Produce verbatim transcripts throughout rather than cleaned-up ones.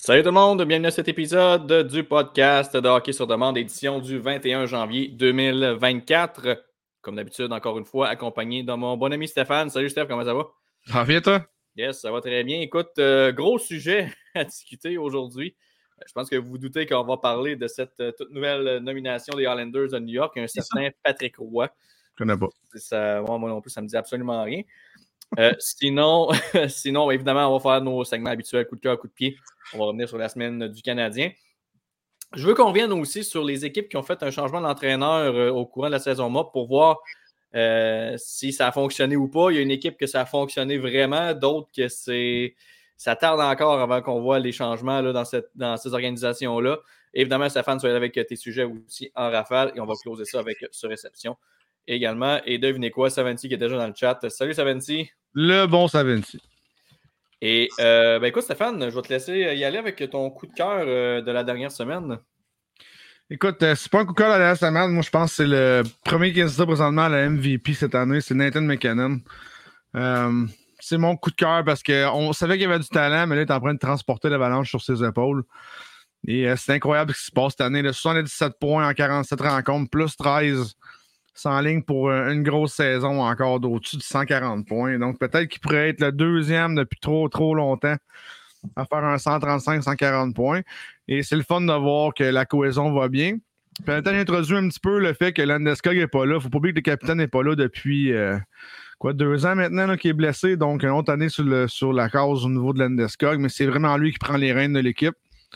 Salut tout le monde, bienvenue à cet épisode du podcast de Hockey sur demande, édition du vingt et un janvier deux mille vingt-quatre. Comme d'habitude, encore une fois, accompagné de mon bon ami Stéphane. Salut Steph, comment ça va? Ça va bien toi? Yes, ça va très bien. Écoute, euh, gros sujet à discuter aujourd'hui. Je pense que vous vous doutez qu'on va parler de cette euh, toute nouvelle nomination des Islanders de New York, un certain Patrick Roy. Je connais pas. Ça, moi, moi non plus, ça me dit absolument rien. Euh, sinon, sinon, évidemment, on va faire nos segments habituels, coup de cœur, coup de pied. On va revenir sur la semaine du Canadien. Je veux qu'on revienne aussi sur les équipes qui ont fait un changement d'entraîneur euh, au courant de la saison morte pour voir euh, si ça a fonctionné ou pas. Il y a une équipe que ça a fonctionné vraiment, d'autres que c'est ça tarde encore avant qu'on voit les changements là, dans, cette, dans ces organisations-là. Évidemment, Stéphane, tu vas avec tes sujets aussi en rafale et on va closer ça avec ce réception également. Et devinez quoi, Savanti qui est déjà dans le chat. Salut Savanti. Le bon Savanti. Et euh, ben écoute, Stéphane, je vais te laisser y aller avec ton coup de cœur euh, de la dernière semaine. Écoute, euh, c'est pas un coup de cœur de la dernière semaine. Moi, je pense que c'est le premier candidat présentement à la M V P cette année. C'est Nathan McKinnon. Euh, c'est mon coup de cœur parce qu'on savait qu'il y avait du talent, mais là, il est en train de transporter l'Avalanche sur ses épaules. Et euh, c'est incroyable ce qui se passe cette année. Là, soixante-dix-sept points en quarante-sept rencontres, plus treize. Sans ligne pour une grosse saison encore d'au-dessus de cent quarante points. Donc, peut-être qu'il pourrait être le deuxième depuis trop, trop longtemps à faire un cent trente-cinq cent quarante points. Et c'est le fun de voir que la cohésion va bien. Puis, peut-être introduit un petit peu le fait que Landeskog n'est pas là. Il ne faut pas oublier que le capitaine n'est pas là depuis euh, quoi, deux ans maintenant là, qu'il est blessé. Donc, une autre année sur, le, sur la case au niveau de Landeskog. Mais c'est vraiment lui qui prend les rênes de l'équipe.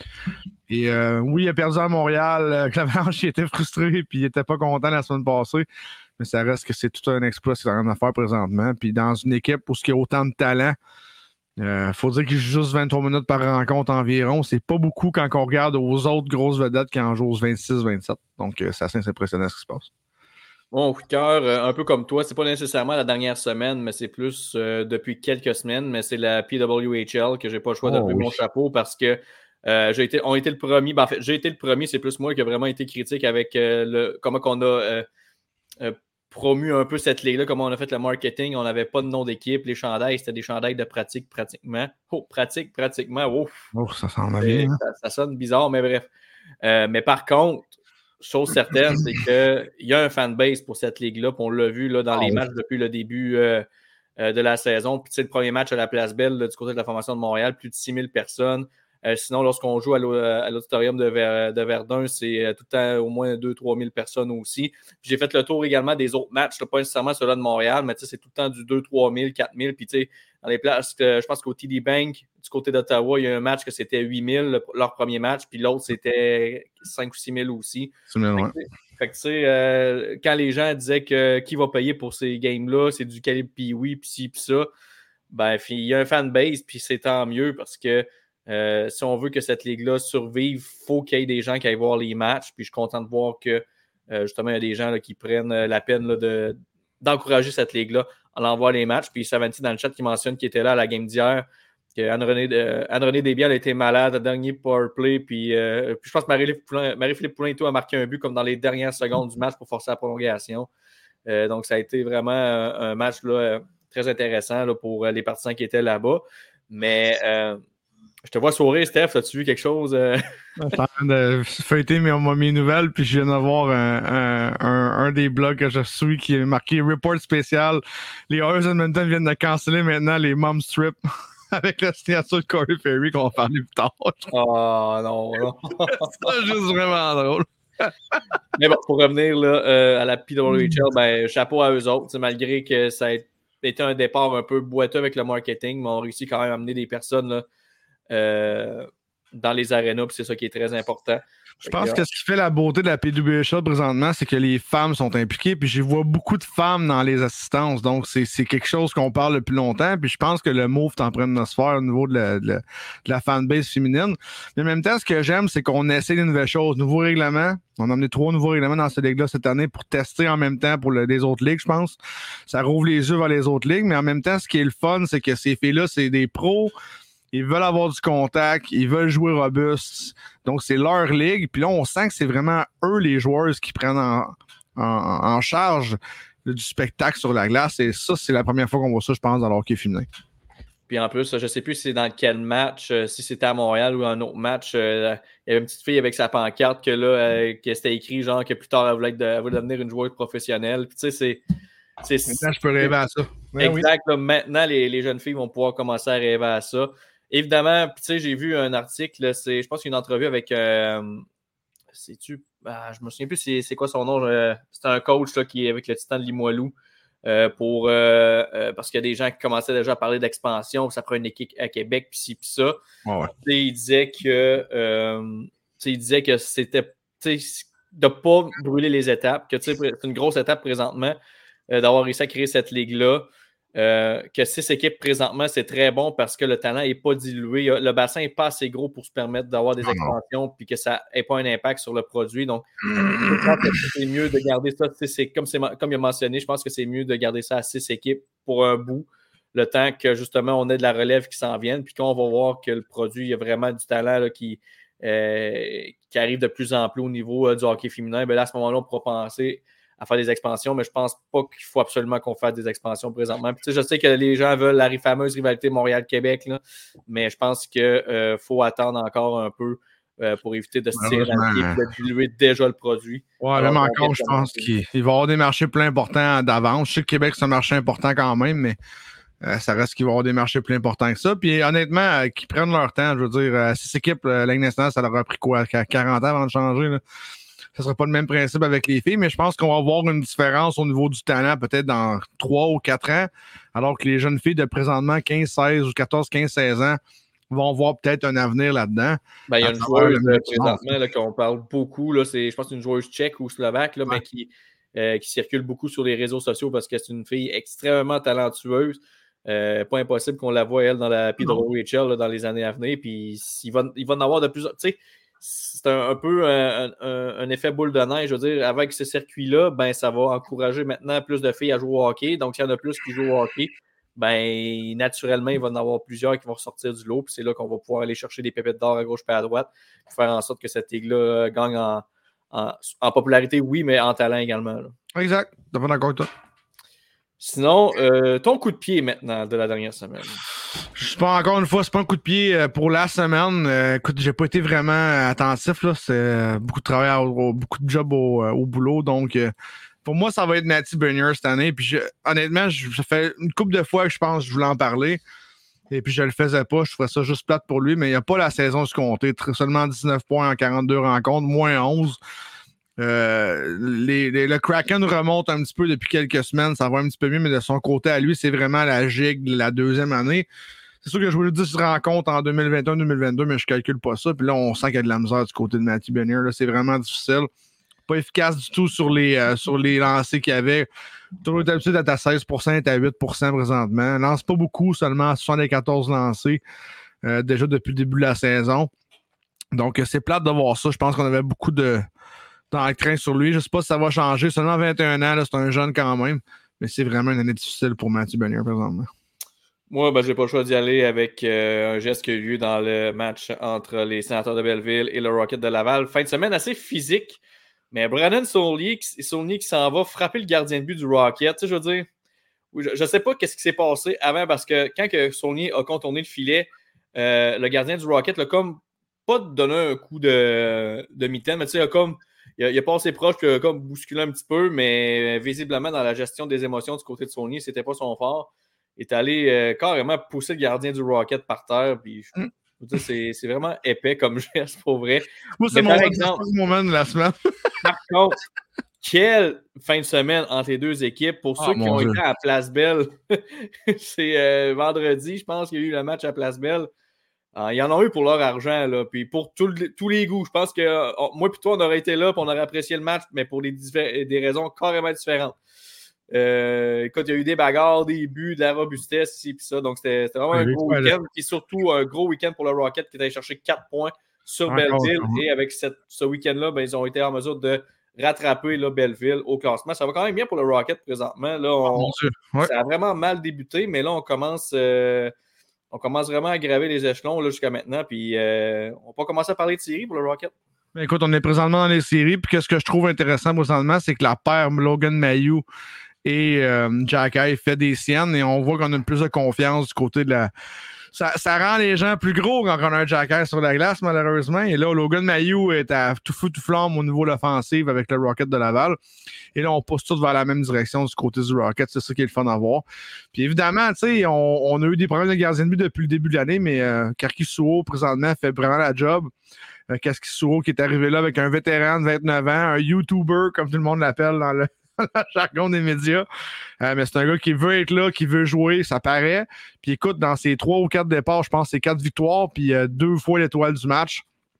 Et euh, oui, il a perdu à Montréal. Euh, L'Avalanche, il était frustré et il était pas content la semaine passée. Mais ça reste que c'est tout un exploit ce qu'il est en train de faire présentement. Puis dans une équipe où il y a autant de talent, il euh, faut dire qu'il joue juste vingt-trois minutes par rencontre environ. C'est pas beaucoup quand on regarde aux autres grosses vedettes qui en jouent vingt-six vingt-sept. Donc euh, c'est assez impressionnant ce qui se passe. Mon coup de cœur, euh, un peu comme toi, c'est pas nécessairement la dernière semaine, mais c'est plus euh, depuis quelques semaines. Mais c'est la P W H L que j'ai pas le choix de lever oh, oui. mon chapeau parce que Euh, j'ai été, on été le premier. Ben, en fait, j'ai été le premier, c'est plus moi qui a vraiment été critique avec euh, le, comment on a euh, euh, promu un peu cette ligue-là, comment on a fait le marketing. On n'avait pas de nom d'équipe. Les chandails, c'était des chandails de pratique pratiquement. Oh, pratique pratiquement. Oh, oh ça s'en va bien. Hein? Ça, ça sonne bizarre, mais bref. Euh, mais par contre, chose certaine, c'est qu'il y a un fanbase pour cette ligue-là. On l'a vu là, dans oh, les matchs depuis le début euh, euh, de la saison. Puis, le premier match à la Place Belle là, du côté de la formation de Montréal, plus de six mille personnes. Euh, sinon, lorsqu'on joue à l'auditorium de, Ver, de Verdun, c'est euh, tout le temps au moins deux à trois mille personnes aussi. Puis j'ai fait le tour également des autres matchs, là, pas nécessairement ceux-là de Montréal, mais c'est tout le temps du deux à trois mille, quatre mille. Puis dans les places, euh, je pense qu'au T D Bank, du côté d'Ottawa, il y a un match que c'était huit mille, leur premier match, puis l'autre, c'était cinq ou six mille aussi. C'est bien, ouais. Fait que tu sais, euh, quand les gens disaient que qui va payer pour ces games-là, c'est du calibre Pee-Wee, puis ci, puis ça, ben, il y a un fanbase, puis c'est tant mieux parce que Euh, si on veut que cette ligue-là survive, il faut qu'il y ait des gens qui aillent voir les matchs. Puis je suis content de voir que euh, justement, il y a des gens là, qui prennent la peine là, de, d'encourager cette ligue-là en allant voir les matchs. Puis Savanti dans le chat qui mentionne qu'il était là à la game d'hier, que Anne-Renée, euh, Anne-Renée Desbiens a été malade, le dernier powerplay. Puis, euh, puis je pense que Marie-Philippe Poulin, Marie-Philippe Poulin et tout a marqué un but comme dans les dernières secondes du match pour forcer la prolongation. Euh, donc ça a été vraiment un, un match là, très intéressant là, pour les partisans qui étaient là-bas. Mais euh, je te vois sourire, Steph. As-tu vu quelque chose? Euh... Je suis en train de feuilleter mes, mes nouvelles, puis je viens d'avoir un, un, un, un des blogs que je suis qui est marqué Report spécial. Les Oilers Edmonton viennent de canceller maintenant les Mom Strip avec la signature de Corey Perry qu'on va parler plus tard. Oh non, non. C'est juste vraiment drôle. Mais bon, pour revenir là, euh, à la P W H L, ben, chapeau à eux autres. Malgré que ça a été un départ un peu boiteux avec le marketing, mais on a réussi quand même à amener des personnes là, Euh, dans les arénas, puis c'est ça qui est très important. Je pense que ce qui fait la beauté de la P W H L présentement, c'est que les femmes sont impliquées, puis je vois beaucoup de femmes dans les assistances, donc c'est, c'est quelque chose qu'on parle depuis longtemps, puis je pense que le move est en train de se faire au niveau de la, de la, de la fanbase féminine. Mais en même temps, ce que j'aime, c'est qu'on essaie des nouvelles choses, nouveaux règlements. On a amené trois nouveaux règlements dans cette ligue-là cette année pour tester en même temps pour le, les autres ligues, je pense. Ça rouvre les yeux vers les autres ligues, mais en même temps, ce qui est le fun, c'est que ces filles-là, c'est des pros. Ils veulent avoir du contact, ils veulent jouer robuste. Donc, c'est leur ligue. Puis là, on sent que c'est vraiment eux, les joueurs, qui prennent en, en, en charge du spectacle sur la glace. Et ça, c'est la première fois qu'on voit ça, je pense, dans le hockey féminin. Puis en plus, je ne sais plus si c'est dans quel match, euh, si c'était à Montréal ou un autre match, euh, il y avait une petite fille avec sa pancarte que là, euh, que c'était écrit genre que plus tard, elle voulait, être de, elle voulait devenir une joueuse professionnelle. Puis tu sais, c'est. c'est Maintenant, je peux rêver à ça. Ouais, exact. Oui. Là, maintenant, les, les jeunes filles vont pouvoir commencer à rêver à ça. Évidemment, tu sais, j'ai vu un article, là, c'est, je pense qu'il y a une entrevue avec. Euh, sais-tu, ah, je me souviens plus c'est, c'est quoi son nom. Je, c'est un coach là, qui est avec le Titan de Limoilou. Euh, pour, euh, euh, parce qu'il y a des gens qui commençaient déjà à parler d'expansion, ça prend une équipe à Québec, puis ci, puis ça. Oh ouais. Il disait que euh, il disait que c'était de ne pas brûler les étapes, que c'est une grosse étape présentement euh, d'avoir réussi à créer cette ligue-là. Euh, que six équipes présentement, c'est très bon parce que le talent n'est pas dilué. Le bassin n'est pas assez gros pour se permettre d'avoir des non, expansions puis que ça n'ait pas un impact sur le produit. Donc, je pense que c'est mieux de garder ça. C'est, comme, c'est, comme il a mentionné, je pense que c'est mieux de garder ça à six équipes pour un bout, le temps que justement on ait de la relève qui s'en vienne. Puis qu'on va voir que le produit, il y a vraiment du talent là, qui, euh, qui arrive de plus en plus au niveau euh, du hockey féminin. Bien là, à ce moment-là, on pourra penser à faire des expansions, mais je pense pas qu'il faut absolument qu'on fasse des expansions présentement. Puis, je sais que les gens veulent la fameuse rivalité Montréal-Québec, là, mais je pense qu'il euh, faut attendre encore un peu euh, pour éviter de se tirer dans le pied et de diluer déjà le produit. Ouais, même encore, je pense qu'il va y avoir des marchés plus importants d'avance. Je sais que Québec, c'est un marché important quand même, mais euh, ça reste qu'il va y avoir des marchés plus importants que ça. Puis honnêtement, euh, qu'ils prennent leur temps, je veux dire, euh, six équipes, euh, la Ligue nationale, ça leur a pris quoi, quarante ans avant de changer, là. Ce ne sera pas le même principe avec les filles, mais je pense qu'on va avoir une différence au niveau du talent peut-être dans trois ou quatre ans, alors que les jeunes filles de présentement quinze, seize ou quatorze, quinze, seize ans vont voir peut-être un avenir là-dedans. Ben, il y a une joueuse euh, présentement là, qu'on parle beaucoup. Là, c'est, je pense que c'est une joueuse tchèque ou slovaque, là, ouais. mais qui, euh, qui circule beaucoup sur les réseaux sociaux parce que c'est une fille extrêmement talentueuse. Euh, pas impossible qu'on la voie, elle, dans la P W H L là, dans les années à venir. Puis il va, il va en avoir de plus en plus. C'est un, un peu un, un, un effet boule de neige. Je veux dire, avec ce circuit-là, ben, ça va encourager maintenant plus de filles à jouer au hockey. Donc, s'il y en a plus qui jouent au hockey, ben, naturellement, il va y en avoir plusieurs qui vont sortir du lot. Puis c'est là qu'on va pouvoir aller chercher des pépites d'or à gauche et à droite pour faire en sorte que cette ligue-là gagne en, en, en popularité, oui, mais en talent également. Là. Exact. T'as pas d'accord avec toi. Sinon, euh, ton coup de pied maintenant de la dernière semaine. Je suis pas encore une fois, c'est pas un coup de pied pour la semaine. Euh, écoute, j'ai pas été vraiment attentif, là. C'est beaucoup de travail, au, beaucoup de job au, au boulot. Donc, euh, pour moi, ça va être Matty Beniers cette année. Puis, je, honnêtement, je, ça fait une couple de fois que je pense que je voulais en parler. Et puis, je le faisais pas. Je trouvais ça juste plate pour lui. Mais il n'y a pas la saison escomptée. Seulement dix-neuf points en quarante-deux rencontres, moins onze. Euh, les, les, le Kraken remonte un petit peu depuis quelques semaines, ça va un petit peu mieux, mais de son côté à lui, c'est vraiment la gigue la deuxième année. C'est sûr que je voulais dix rencontres en deux mille vingt et un deux mille vingt-deux, mais je calcule pas ça. Puis là, on sent qu'il y a de la misère du côté de Matty Beniers. Là, c'est vraiment difficile. Pas efficace du tout sur les, euh, sur les lancers qu'il y avait. Toujours d'habitude d'être à seize pour cent, est à huit pour cent présentement. Lance pas beaucoup, seulement soixante-quatorze lancés euh, déjà depuis le début de la saison. Donc, c'est plate de voir ça. Je pense qu'on avait beaucoup de dans le train sur lui. Je ne sais pas si ça va changer. Seulement vingt et un ans, là, c'est un jeune quand même. Mais c'est vraiment une année difficile pour Matty Beniers, présentement. Moi, ben, je n'ai pas le choix d'y aller avec euh, un geste qui a eu lieu dans le match entre les Sénateurs de Belleville et le Rocket de Laval. Fin de semaine assez physique. Mais Brandon Saulnier, Saulnier qui s'en va frapper le gardien de but du Rocket. Tu sais, je veux dire, je ne sais pas qu'est-ce qui s'est passé avant parce que quand que Saulnier a contourné le filet, euh, le gardien du Rocket l'a comme pas donné un coup de, de mitaine, mais tu sais, il a comme Il a, il a passé proche, puis il a comme bousculé un petit peu, mais visiblement, dans la gestion des émotions du côté de Saulnier, c'était pas son fort. Il est allé euh, carrément pousser le gardien du Rocket par terre, puis je, mm. je veux dire, c'est, c'est vraiment épais comme geste, pour vrai. Moi, c'est mon, exemple, moment de la semaine. Par contre, quelle fin de semaine entre les deux équipes. Pour ceux oh, qui ont Dieu. été à Place Belle, c'est euh, vendredi, je pense qu'il y a eu le match à Place Belle. Euh, ils en ont eu pour leur argent, là. Puis pour tout le, tous les goûts. Je pense que euh, moi et toi, on aurait été là et on aurait apprécié le match, mais pour des, diffé- des raisons carrément différentes. Euh, écoute, il y a eu des bagarres, des buts, de la robustesse, ici et ça. Donc, c'était, c'était vraiment oui, un gros oui, week-end. Et surtout, un gros week-end pour le Rocket qui est allé chercher quatre points sur Encore, Belleville. Hein. Et avec cette, ce week-end-là, ben, ils ont été en mesure de rattraper là, Belleville au classement. Ça va quand même bien pour le Rocket présentement. Là, on, oh, ouais. Ça a vraiment mal débuté, mais là, on commence... Euh, On commence vraiment à graver les échelons là, jusqu'à maintenant. Puis euh, on va commencer à parler de séries pour le Rocket. Ben écoute, on est présentement dans les séries. Puis ce que je trouve intéressant présentement, c'est que la paire Logan Mailloux et euh, Jacky fait des siennes et on voit qu'on a plus de confiance du côté de la... Ça, ça rend les gens plus gros quand on a un Jacky sur la glace, malheureusement. Et là, Logan Mailloux est à tout feu, tout flamme au niveau de l'offensive avec le Rocket de Laval. Et là, on pousse tous vers la même direction du côté du Rocket. C'est ça qui est le fun à voir. Puis évidemment, tu sais, on, on a eu des problèmes de gardien de but depuis le début de l'année, mais euh, Karkisuo, présentement, fait vraiment la job. Euh, Karkisuo qui est arrivé là avec un vétéran de vingt-neuf ans, un YouTuber, comme tout le monde l'appelle dans le jargon des médias. Euh, mais c'est un gars qui veut être là, qui veut jouer, ça paraît. Puis écoute, dans ses trois ou quatre départs, je pense que c'est quatre victoires, puis euh, deux fois l'étoile du match.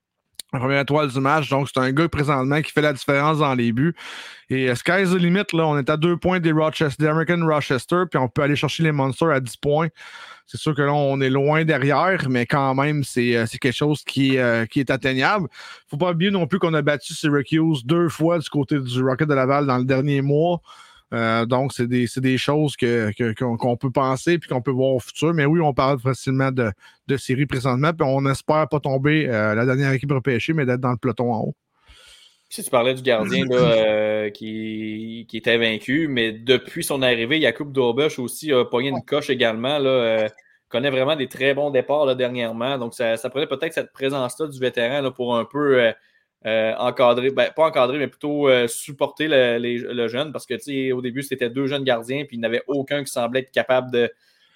La première étoile du match. Donc, c'est un gars présentement qui fait la différence dans les buts. Et uh, sky's the limit, là. On est à deux points des, Rochester, des American Rochester, puis on peut aller chercher les Monsters à dix points. C'est sûr que là, on est loin derrière, mais quand même, c'est, c'est quelque chose qui, euh, qui est atteignable. Faut pas oublier non plus qu'on a battu Syracuse deux fois du côté du Rocket de Laval dans le dernier mois. Euh, donc, c'est des, c'est des choses que, que, qu'on, qu'on peut penser puis qu'on peut voir au futur. Mais oui, on parle facilement de, de série présentement, puis on espère pas tomber euh, la dernière équipe repêchée, mais d'être dans le peloton en haut. Si tu parlais du gardien là, euh, qui, qui était vaincu, mais depuis son arrivée, Jakub Dobeš aussi a pogné une coche également. Là, euh, connaît vraiment des très bons départs là, dernièrement. Donc, ça, ça prenait peut-être cette présence-là du vétéran là, pour un peu euh, euh, encadrer, ben, pas encadrer, mais plutôt euh, supporter le, les, le jeune. Parce que au début, c'était deux jeunes gardiens, puis il n'y en avait aucun qui semblait être capable de,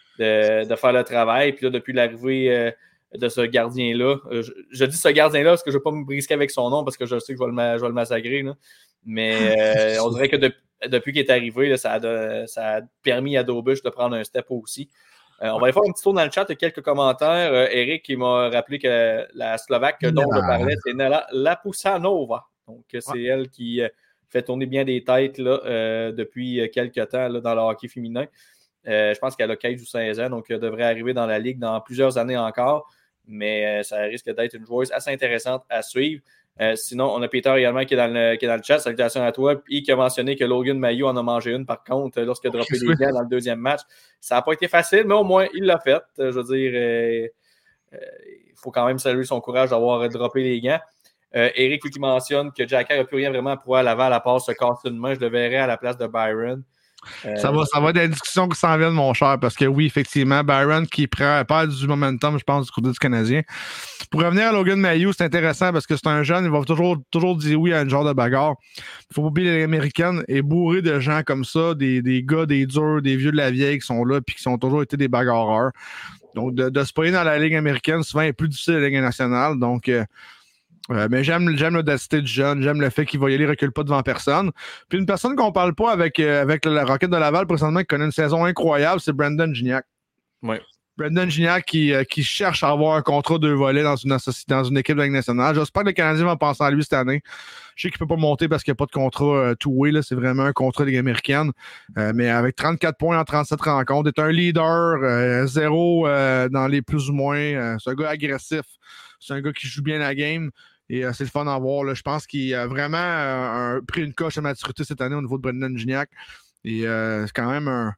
de, de faire le travail. Puis là, depuis l'arrivée euh, de ce gardien-là. Je, je dis ce gardien-là parce que je ne veux pas me brisquer avec son nom parce que je sais que je vais le, je vais le massacrer. Là. Mais euh, on dirait que de, depuis qu'il est arrivé, là, ça, a, ça a permis à Dobeš de prendre un step aussi. Euh, on va aller faire un petit tour dans le chat. Il y a quelques commentaires. Euh, Eric qui m'a rappelé que la Slovaque dont je parlais, c'est Nela Lapusanova. Donc, c'est ouais. elle qui fait tourner bien des têtes là, euh, depuis quelques temps là, dans le hockey féminin. Euh, je pense qu'elle a quinze ou seize ans, donc elle devrait arriver dans la Ligue dans plusieurs années encore. Mais euh, ça risque d'être une joueuse assez intéressante à suivre. Euh, sinon, on a Peter également qui est, dans le, qui est dans le chat. Salutations à toi. Et qui a mentionné que Logan Mailloux en a mangé une, par contre, lorsqu'il a droppé les gants dans le deuxième match. Ça n'a pas été facile, mais au moins, il l'a fait. Je veux dire, euh, euh, il faut quand même saluer son courage d'avoir droppé les gants. Euh, Eric qui mentionne que Jacky n'a plus rien vraiment pour à Laval à part se casser une main. Je le verrais à la place de Byron. Euh, ça va, ça va être des discussions qui s'en viennent, mon cher, parce que oui, effectivement, Byron qui prend pas du momentum, je pense, du côté du Canadien. Pour revenir à Logan Mailloux, c'est intéressant parce que c'est un jeune, il va toujours, toujours dire oui à un genre de bagarre. Il faut pas oublier les Américaines est bourrée de gens comme ça, des, des gars, des durs, des vieux de la vieille qui sont là puis qui ont toujours été des bagarreurs. Donc, de, de se payer dans la Ligue américaine, souvent, est plus difficile à la Ligue nationale. Donc, euh, Euh, mais j'aime, j'aime l'audacité du jeune, j'aime le fait qu'il va y aller, recule pas devant personne. Puis une personne qu'on parle pas avec, euh, avec la Rocket de Laval présentement qui connaît une saison incroyable, c'est Brandon Gignac. Oui. Brandon Gignac qui, euh, qui cherche à avoir un contrat de volet dans une, dans une équipe de la Ligue nationale. J'espère que le Canadien va penser à lui cette année. Je sais qu'il peut pas monter parce qu'il n'y a pas de contrat euh, two-way, là. C'est vraiment un contrat de Ligue américaine. Euh, mais avec trente-quatre points en trente-sept rencontres, est un leader, euh, zéro euh, dans les plus ou moins. Euh, c'est un gars agressif. C'est un gars qui joue bien la game. Et euh, c'est le fun à voir. Là. Je pense qu'il a vraiment euh, un, pris une coche de maturité cette année au niveau de Brandon Gignac. Et euh, c'est quand même un,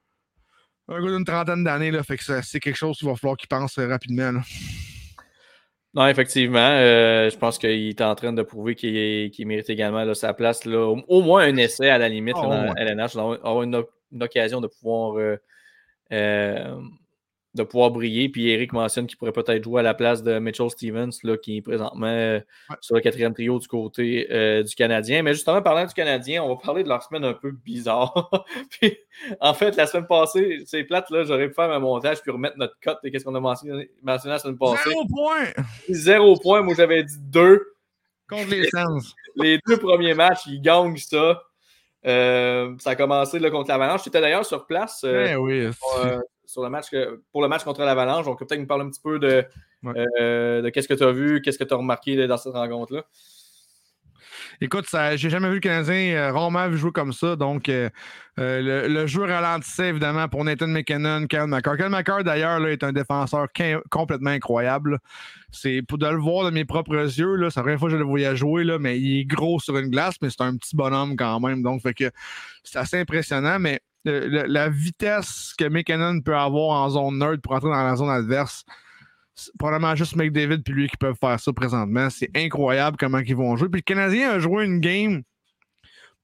un gars d'une trentaine d'années. Là, fait que ça, c'est quelque chose qu'il va falloir qu'il pense rapidement. Là. Non, effectivement. Euh, je pense qu'il est en train de prouver qu'il, est, qu'il mérite également là, sa place. Là, au, au moins un essai à la limite oh, là, dans ouais. L N H. Avoir une, une occasion de pouvoir... Euh, euh, de pouvoir briller. Puis Eric mentionne qu'il pourrait peut-être jouer à la place de Mitchell Stevens, là, qui est présentement euh, ouais. sur le quatrième trio du côté euh, du Canadien. Mais justement, parlant du Canadien, on va parler de leur semaine un peu bizarre. Puis, en fait, la semaine passée, c'est plate, là, j'aurais pu faire un montage puis remettre notre cote et qu'est-ce qu'on a mentionné, mentionné la semaine passée. Zéro point! Zéro point. Moi, j'avais dit deux. Contre les Sens. Les deux premiers matchs, ils gagnent ça. Euh, ça a commencé là, contre l'Avalanche. J'étais d'ailleurs sur place. Euh, eh oui, pour, euh, sur le match que, pour le match contre l'Avalanche. Donc, peut-être nous parler un petit peu de, ouais. euh, de qu'est-ce que tu as vu, qu'est-ce que tu as remarqué là, dans cette rencontre-là. Écoute, ça, j'ai jamais vu le Canadien euh, rarement vu jouer comme ça. Donc, euh, euh, le, le jeu ralentissait évidemment pour Nathan McKinnon, Kyle McCarr. Kyle McCarr, d'ailleurs, là, est un défenseur qu- complètement incroyable. C'est pour de le voir de mes propres yeux. Là, c'est la première fois que je le voyais jouer, là, mais il est gros sur une glace, mais c'est un petit bonhomme quand même. Donc, fait que c'est assez impressionnant. Mais le, le, la vitesse que McKinnon peut avoir en zone neutre pour entrer dans la zone adverse, c'est probablement juste McDavid puis lui qui peuvent faire ça présentement. C'est incroyable comment ils vont jouer. Puis le Canadien a joué une game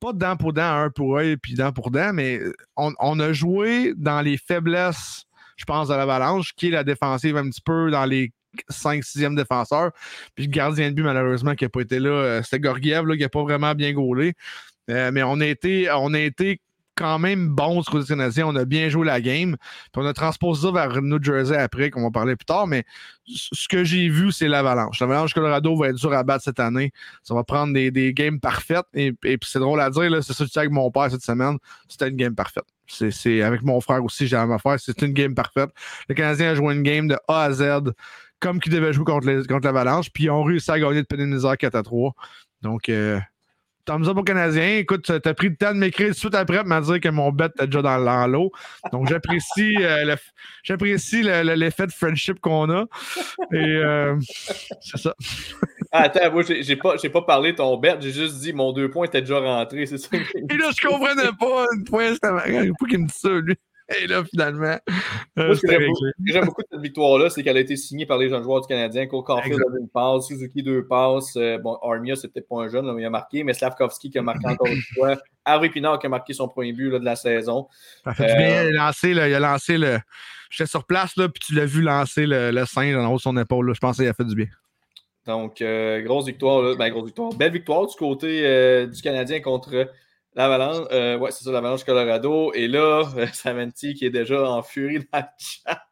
pas dent pour dent, un pour œil, puis dent pour dent, mais on, on a joué dans les faiblesses, je pense, de l'Avalanche, qui est la défensive un petit peu dans les cinq sixième défenseurs. Puis le gardien de but, malheureusement, qui n'a pas été là, euh, c'était Gorgiev, là, qui n'a pas vraiment bien gaulé. Euh, mais on a été, on a été quand même bon du côté canadien. On a bien joué la game. Puis on a transposé ça vers New Jersey après, qu'on va parler plus tard. Mais ce que j'ai vu, c'est l'Avalanche. L'Avalanche Colorado va être dur à battre cette année. Ça va prendre des, des games parfaites. Et, et puis c'est drôle à dire, là, c'est ça que tu sais avec mon père cette semaine. C'était une game parfaite. C'est, c'est avec mon frère aussi, j'ai la même affaire. C'est une game parfaite. Le Canadien a joué une game de A à Z comme qu'ils devaient jouer contre, les, contre l'Avalanche. Puis ils ont réussi à gagner de pénaliser quatre à trois. Donc, euh, thumbs up au Canadien. Écoute, tu as pris le temps de m'écrire tout de suite après pour me dire que mon bet était déjà dans, dans l'eau. Donc, j'apprécie, euh, le, j'apprécie le, le, l'effet de friendship qu'on a. Et euh, c'est ça. Ah, attends, moi, j'ai, j'ai, pas, j'ai pas parlé de ton bet. J'ai juste dit mon deux points était déjà rentré. C'est ça. Et là, je comprenais pas. Une fois, c'était marrant. Il faut qu'il me dise ça, lui. Et là, finalement, euh, moi, ce que j'aime, beaucoup, j'aime beaucoup de cette victoire-là, c'est qu'elle a été signée par les jeunes joueurs du Canadien. Cole Caulfield avait une passe, Suzuki deux passes. Euh, bon, Armia, c'est peut-être pas un jeune, là, mais il a marqué. Mais Slavkovski qui a marqué encore une fois. Harvey Pinard qui a marqué son premier but là, de la saison. Ça fait du bien. Il a lancé, là, il a lancé le. J'étais sur place, là, puis tu l'as vu lancer le, le singe en haut de son épaule. Là. Je pense qu'il a fait du bien. Donc, euh, grosse victoire. Là. Ben, grosse victoire. Belle victoire du côté euh, du Canadien contre l'Avalanche. Euh, ouais, c'est ça, l'Avalanche Colorado. Et là, euh, Samenti qui est déjà en furie dans le chat.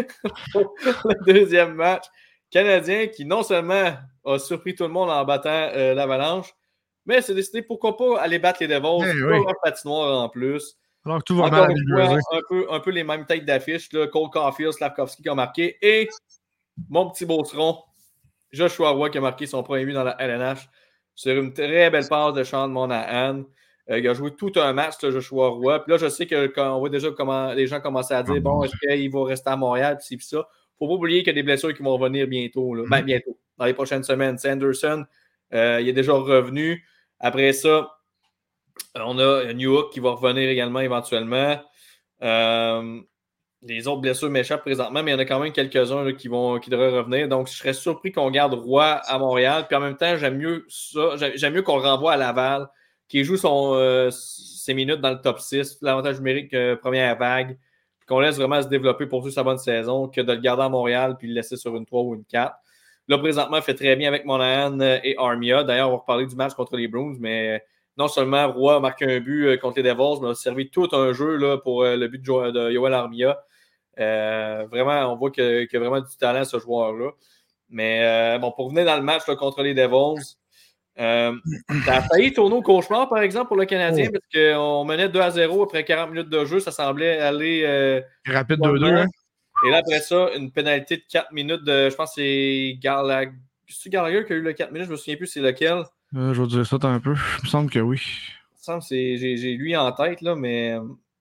Le deuxième match. Canadien qui non seulement a surpris tout le monde en battant euh, l'Avalanche, mais s'est décidé pourquoi pas aller battre les Devils. Hey, pour oui. leur patinoire en plus. Alors que tout va Encore mal une fois, un peu, un peu les mêmes têtes d'affiche. Là. Cole Caulfield, Slavkovski qui ont marqué. Et mon petit beauceron, Joshua Roy qui a marqué son premier but dans la L N H sur une très belle passe de Sean Monahan. Euh, il a joué tout un match, là, Joshua Roy. Puis là, je sais que quand on voit déjà comment les gens commençaient à dire bon, est-ce qu'il va rester à Montréal? Puis c'est ça. Il ne faut pas oublier qu'il y a des blessures qui vont revenir bientôt. Là. Ben, bientôt, dans les prochaines semaines. Sanderson, euh, il est déjà revenu. Après ça, on a Newhook qui va revenir également éventuellement. Euh, les autres blessures m'échappent présentement, mais il y en a quand même quelques-uns là, qui, vont, qui devraient revenir. Donc, je serais surpris qu'on garde Roy à Montréal. Puis en même temps, j'aime mieux ça. J'aime mieux qu'on le renvoie à Laval, qui joue son, euh, ses minutes dans le top six, l'avantage numérique euh, première vague, puis qu'on laisse vraiment se développer pour toute sa bonne saison, que de le garder à Montréal puis le laisser sur une trois ou une quatre. Là, présentement, il fait très bien avec Monahan et Armia. D'ailleurs, on va reparler du match contre les Bruins, mais non seulement Roy a marqué un but contre les Devils, mais a servi tout un jeu là, pour euh, le but de, jo- de Yoel Armia. Euh, vraiment, on voit qu'il y a vraiment du talent, ce joueur-là. Mais euh, bon, pour venir dans le match là, contre les Devils, euh, ça a failli tourner au cauchemar, par exemple, pour le Canadien, oh. parce qu'on menait deux à zéro après quarante minutes de jeu. Ça semblait aller euh, rapide deux deux. Hein? Et là, après ça, une pénalité de quatre minutes de. Je pense que c'est Gallagher. C'est Gallagher qui a eu le quatre minutes, je me souviens plus c'est lequel. Euh, je vais dire ça un peu. Il me semble que oui. Il me semble que c'est, j'ai, j'ai lui en tête, là, mais.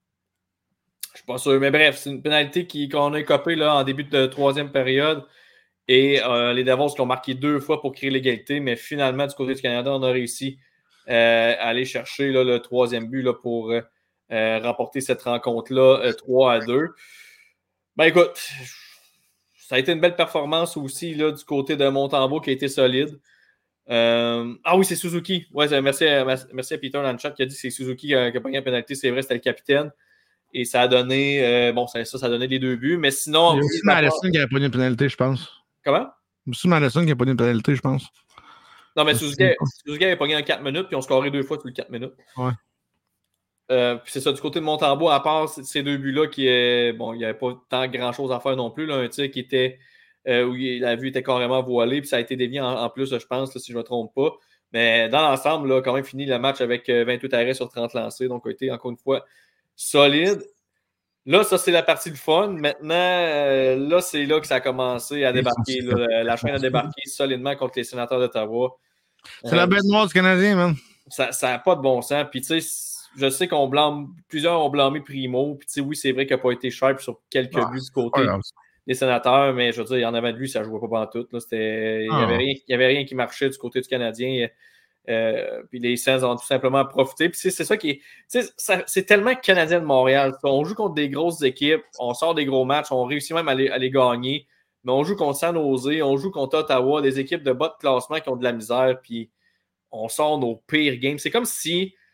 Je suis pas sûr. Mais bref, c'est une pénalité qui, qu'on a écopée là, en début de troisième période. Et euh, les Devils qui ont marqué deux fois pour créer l'égalité. Mais finalement, du côté du Canada, on a réussi euh, à aller chercher là, le troisième but là, pour euh, remporter cette rencontre-là euh, trois à deux. Ben écoute, ça a été une belle performance aussi là, du côté de Montembeault qui a été solide. Euh, ah oui, c'est Suzuki. Ouais, merci, à, merci à Peter dans le chat qui a dit que c'est Suzuki qui a, qui a pogné la pénalité. C'est vrai, c'était le capitaine. Et ça a donné, euh, bon, ça, ça a donné les deux buts. Mais sinon. Il y a aussi Madison qui a pogné une pénalité, je pense. Comment? Il y a aussi Madison qui a pogné une pénalité, je pense. Non, mais Suzuki, Suzuki avait pogné en quatre minutes, puis on scoré deux fois tous les quatre minutes. Ouais. Euh, puis c'est ça, du côté de Montembeault, à part ces deux buts-là, qui est, bon, il n'y avait pas tant grand-chose à faire non plus. Là, un tir qui était, euh, où la vue était carrément voilée, puis ça a été dévié en, en plus, je pense, là, si je ne me trompe pas. Mais dans l'ensemble, là, quand même fini le match avec vingt-huit arrêts sur trente lancés, donc a été encore une fois solide. Là, ça, c'est la partie du fun. Maintenant, euh, là, c'est là que ça a commencé à débarquer. Là, la chaîne a débarqué solidement contre les Sénateurs d'Ottawa. C'est euh, la bête noire du Canadien, man. Ça n'a pas de bon sens. Puis, tu sais, je sais qu'on blâme, plusieurs ont blâmé Primo. Puis, tu sais, oui, c'est vrai qu'il n'a pas été sharp sur quelques ah, buts du côté des Sénateurs, mais je veux dire, il y en avait de lui, ça ne jouait pas pantoute. Là. C'était, ah. Il n'y avait, avait rien qui marchait du côté du Canadien. Euh, puis les Sens ont tout simplement profité. Puis c'est, c'est ça qui est. Ça, c'est tellement Canadien de Montréal. On joue contre des grosses équipes, on sort des gros matchs, on réussit même à les, à les gagner. Mais on joue contre San Jose, on joue contre Ottawa, des équipes de bas de classement qui ont de la misère, puis on sort nos pires games. C'est comme si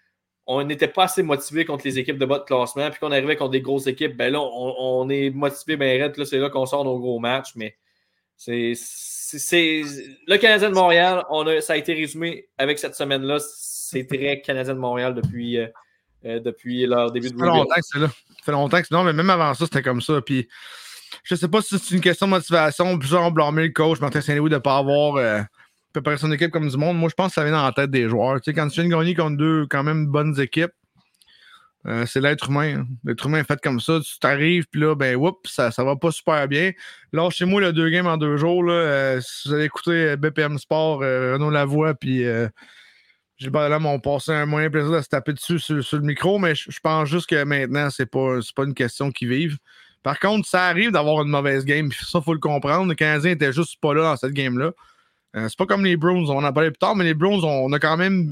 on n'était pas assez motivé contre les équipes de bas de classement, puis qu'on arrivait contre des grosses équipes, ben là, on, on est motivé ben raide, là, c'est là qu'on sort nos gros matchs, mais c'est, c'est, c'est le Canadien de Montréal, on a, ça a été résumé avec cette semaine-là, c'est très Canadien de Montréal depuis, euh, euh, depuis leur début ça de fait longtemps que c'est là. Ça fait longtemps que c'est non, mais même avant ça, c'était comme ça, puis je sais pas si c'est une question de motivation, plusieurs ont blâmé le coach Martin Saint-Louis de ne pas avoir euh, préparé son équipe comme du monde. Moi, je pense que ça vient dans la tête des joueurs. Tu sais, quand tu viens de gagner contre deux quand même bonnes équipes, euh, c'est l'être humain. Hein. L'être humain est fait comme ça. Tu t'arrives, puis là, ben, oups, ça, ça va pas super bien. Là, chez moi, le deux games en deux jours, là, euh, si vous allez écouter B P M Sport, euh, Renaud Lavoie, puis euh, Gilles Barrellam ont passé un moyen plaisir de se taper dessus sur, sur le micro, mais je, je pense juste que maintenant, c'est pas, c'est pas une question qu'ils vivent. Par contre, ça arrive d'avoir une mauvaise game. Ça, il faut le comprendre. Les Canadiens étaient juste pas là dans cette game-là. Euh, c'est pas comme les Bruins, on en parlait plus tard, mais les Bruins, on, on a quand même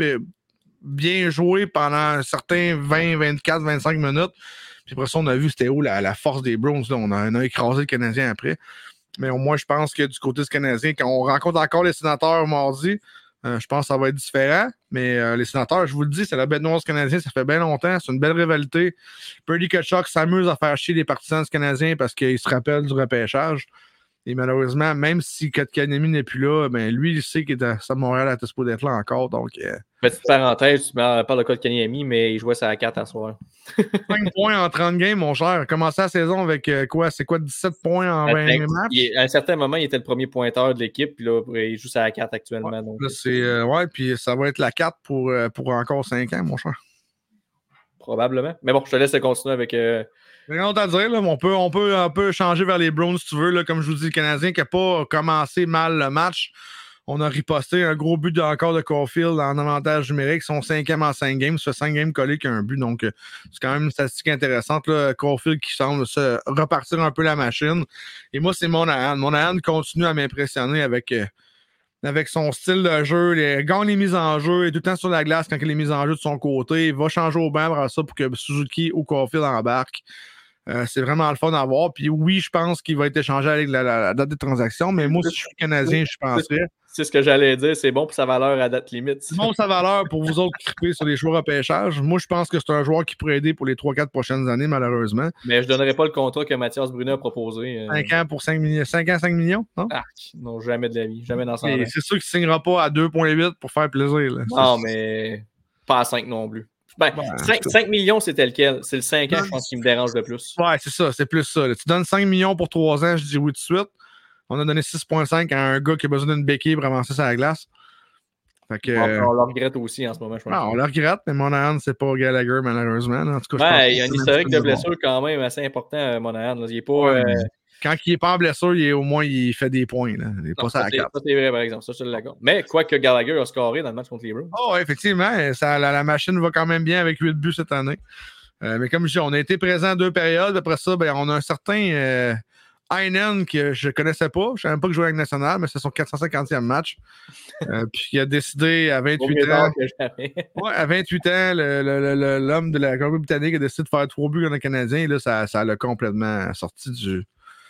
bien joué pendant un certain vingt, vingt-quatre, vingt-cinq minutes. Puis après ça, on a vu c'était où la, la force des Bruins. Là. On, a, on a écrasé le Canadien après. Mais au moins, je pense que du côté du Canadien, quand on rencontre encore les Sénateurs mardi, euh, je pense que ça va être différent. Mais euh, les Sénateurs, je vous le dis, c'est la bête noire du Canadien. Ça fait bien longtemps. C'est une belle rivalité. Brady Tkachuk s'amuse à faire chier les partisans du Canadien parce qu'il se rappelle du repêchage. Et malheureusement, même si Kotkaniemi n'est plus là, ben lui, il sait qu'il est à Montréal à Tespo d'être là encore. Donc, euh... petite parenthèse, tu parles de Kotkaniemi, mais il jouait sur la carte à soir. cinq points en trente games, mon cher. Commencé la saison avec euh, quoi? C'est quoi, dix-sept points en vingt matchs? Il, à un certain moment, il était le premier pointeur de l'équipe, puis là, il joue sur la carte actuellement. Ouais, donc, là, c'est, euh, ouais, puis ça va être la carte pour, euh, pour encore cinq ans, mon cher. Probablement. Mais bon, je te laisse continuer avec... Euh... Rien d'autre à dire, là, on, peut, on, peut, on peut changer vers les Browns si tu veux. Là, comme je vous dis, le Canadien qui n'a pas commencé mal le match. On a riposté un gros but de, encore de Caulfield en avantage numérique. Ils sont cinquième en cinq games. Ça fait cinq games collés qu'il y a un but. Donc, euh, c'est quand même une statistique intéressante. Là. Caulfield qui semble se repartir un peu la machine. Et moi, c'est Monahan. Monahan continue à m'impressionner avec, euh, avec son style de jeu. Il gagne les mises en jeu. Il est tout le temps sur la glace quand il est les mises en jeu de son côté. Il va changer au banc pour ça pour que Suzuki ou Caulfield embarquent. Euh, c'est vraiment le fun à voir. Puis oui, je pense qu'il va être échangé avec la, la, la date de transaction. Mais moi, si je suis Canadien, je penserais. C'est ce que j'allais dire. C'est bon pour sa valeur à date limite. C'est bon pour sa valeur pour vous autres qui tripez sur les joueurs à pêchage. Moi, je pense que c'est un joueur qui pourrait aider pour les trois quatre prochaines années, malheureusement. Mais je ne donnerais pas le contrat que Mathias Brunet a proposé. Euh... cinq ans pour cinq millions. cinq ans, cinq millions, non? Ah, non, jamais de la vie. Jamais dans son Et c'est sûr qu'il ne signera pas à deux virgule huit pour faire plaisir. Là. Non, mais pas à cinq non plus. Ben, ouais, cinq, cinq millions, c'était lequel? C'est le cinq ans, je pense, qui me dérange le plus. Ouais, c'est ça. C'est plus ça. Là. Tu donnes cinq millions pour trois ans, je dis oui tout de suite. On a donné six virgule cinq à un gars qui a besoin d'une béquille pour avancer sur la glace. Fait que, on, on le regrette aussi en ce moment, je pense. Non, on le regrette, mais Monahan, c'est pas Gallagher, malheureusement. En tout cas, ouais, je pense il y a un historique de blessure quand même assez important, Monahan. Là. Il est pas. Ouais, euh... Quand il n'est pas en blessure, il est, au moins, il fait des points. Là. Il est non, pas ça, ça, c'est, ça, c'est vrai, par exemple. Ça, je te l'accorde. Mais quoi que Gallagher a scoré dans le match contre les Bruins. Oh, ouais, effectivement. Ça, la, la machine va quand même bien avec huit buts cette année. Euh, mais comme je dis, on a été présent deux périodes. Après ça, ben, on a un certain euh, Heinen que je ne connaissais pas. Je ne savais même pas que je jouais avec National, mais c'est son quatre cent cinquantième match. euh, puis il a décidé à vingt-huit ans. ouais, à vingt-huit ans, le, le, le, l'homme de la Colombie-Britannique a décidé de faire trois buts contre le Canadien. Et là, ça, ça l'a complètement sorti du.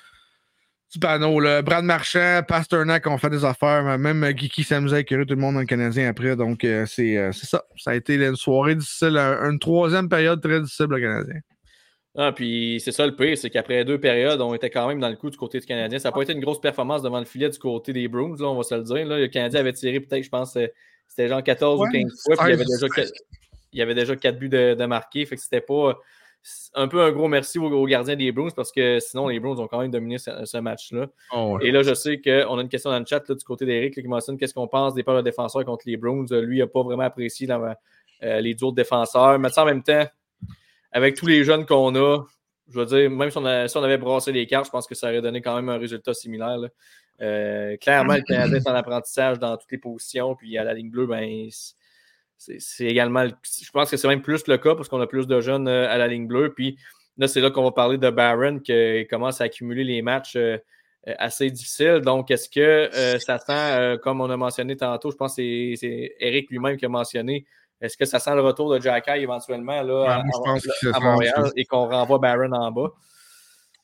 Du panneau, là. Brad Marchand, Pasternak ont fait des affaires. Même Geeky s'amusait à écœurer tout le monde dans le Canadien après. Donc, euh, c'est, euh, c'est ça. Ça a été une soirée difficile. Une troisième période très difficile pour le Canadien. Ah, puis c'est ça le pire, c'est qu'après deux périodes, on était quand même dans le coup du côté du Canadien. Ça n'a pas été une grosse performance devant le filet du côté des Bruins, là, on va se le dire. Là. Le Canadien avait tiré peut-être, je pense, c'était genre quatorze ouais, ou quinze fois. Puis il y avait déjà, quatre, il y avait déjà quatre buts de, de marqués. Fait que c'était pas. Un peu un gros merci aux, aux gardiens des Bruins parce que sinon, les Bruins ont quand même dominé ce, ce match-là. Oh ouais. Et là, je sais qu'on a une question dans le chat là, du côté d'Éric là, qui mentionne qu'est-ce qu'on pense des paires de défenseurs contre les Bruins. Lui, il n'a pas vraiment apprécié là, euh, les duos de défenseurs. Mais ça, en même temps, avec tous les jeunes qu'on a, je veux dire, même si on, a, si on avait brassé les cartes, je pense que ça aurait donné quand même un résultat similaire. Là. Euh, clairement, le Canadien est en apprentissage dans toutes les positions. Puis à la ligne bleue, ben, c'est, c'est également, je pense que c'est même plus le cas parce qu'on a plus de jeunes à la ligne bleue. Puis là, c'est là qu'on va parler de Barron qui commence à accumuler les matchs euh, assez difficiles. Donc, est-ce que euh, ça sent, euh, comme on a mentionné tantôt, je pense que c'est, c'est Eric lui-même qui a mentionné, est-ce que ça sent le retour de Jacky éventuellement là, ouais, à, moi, je pense à, que à Montréal et qu'on renvoie Barron en bas?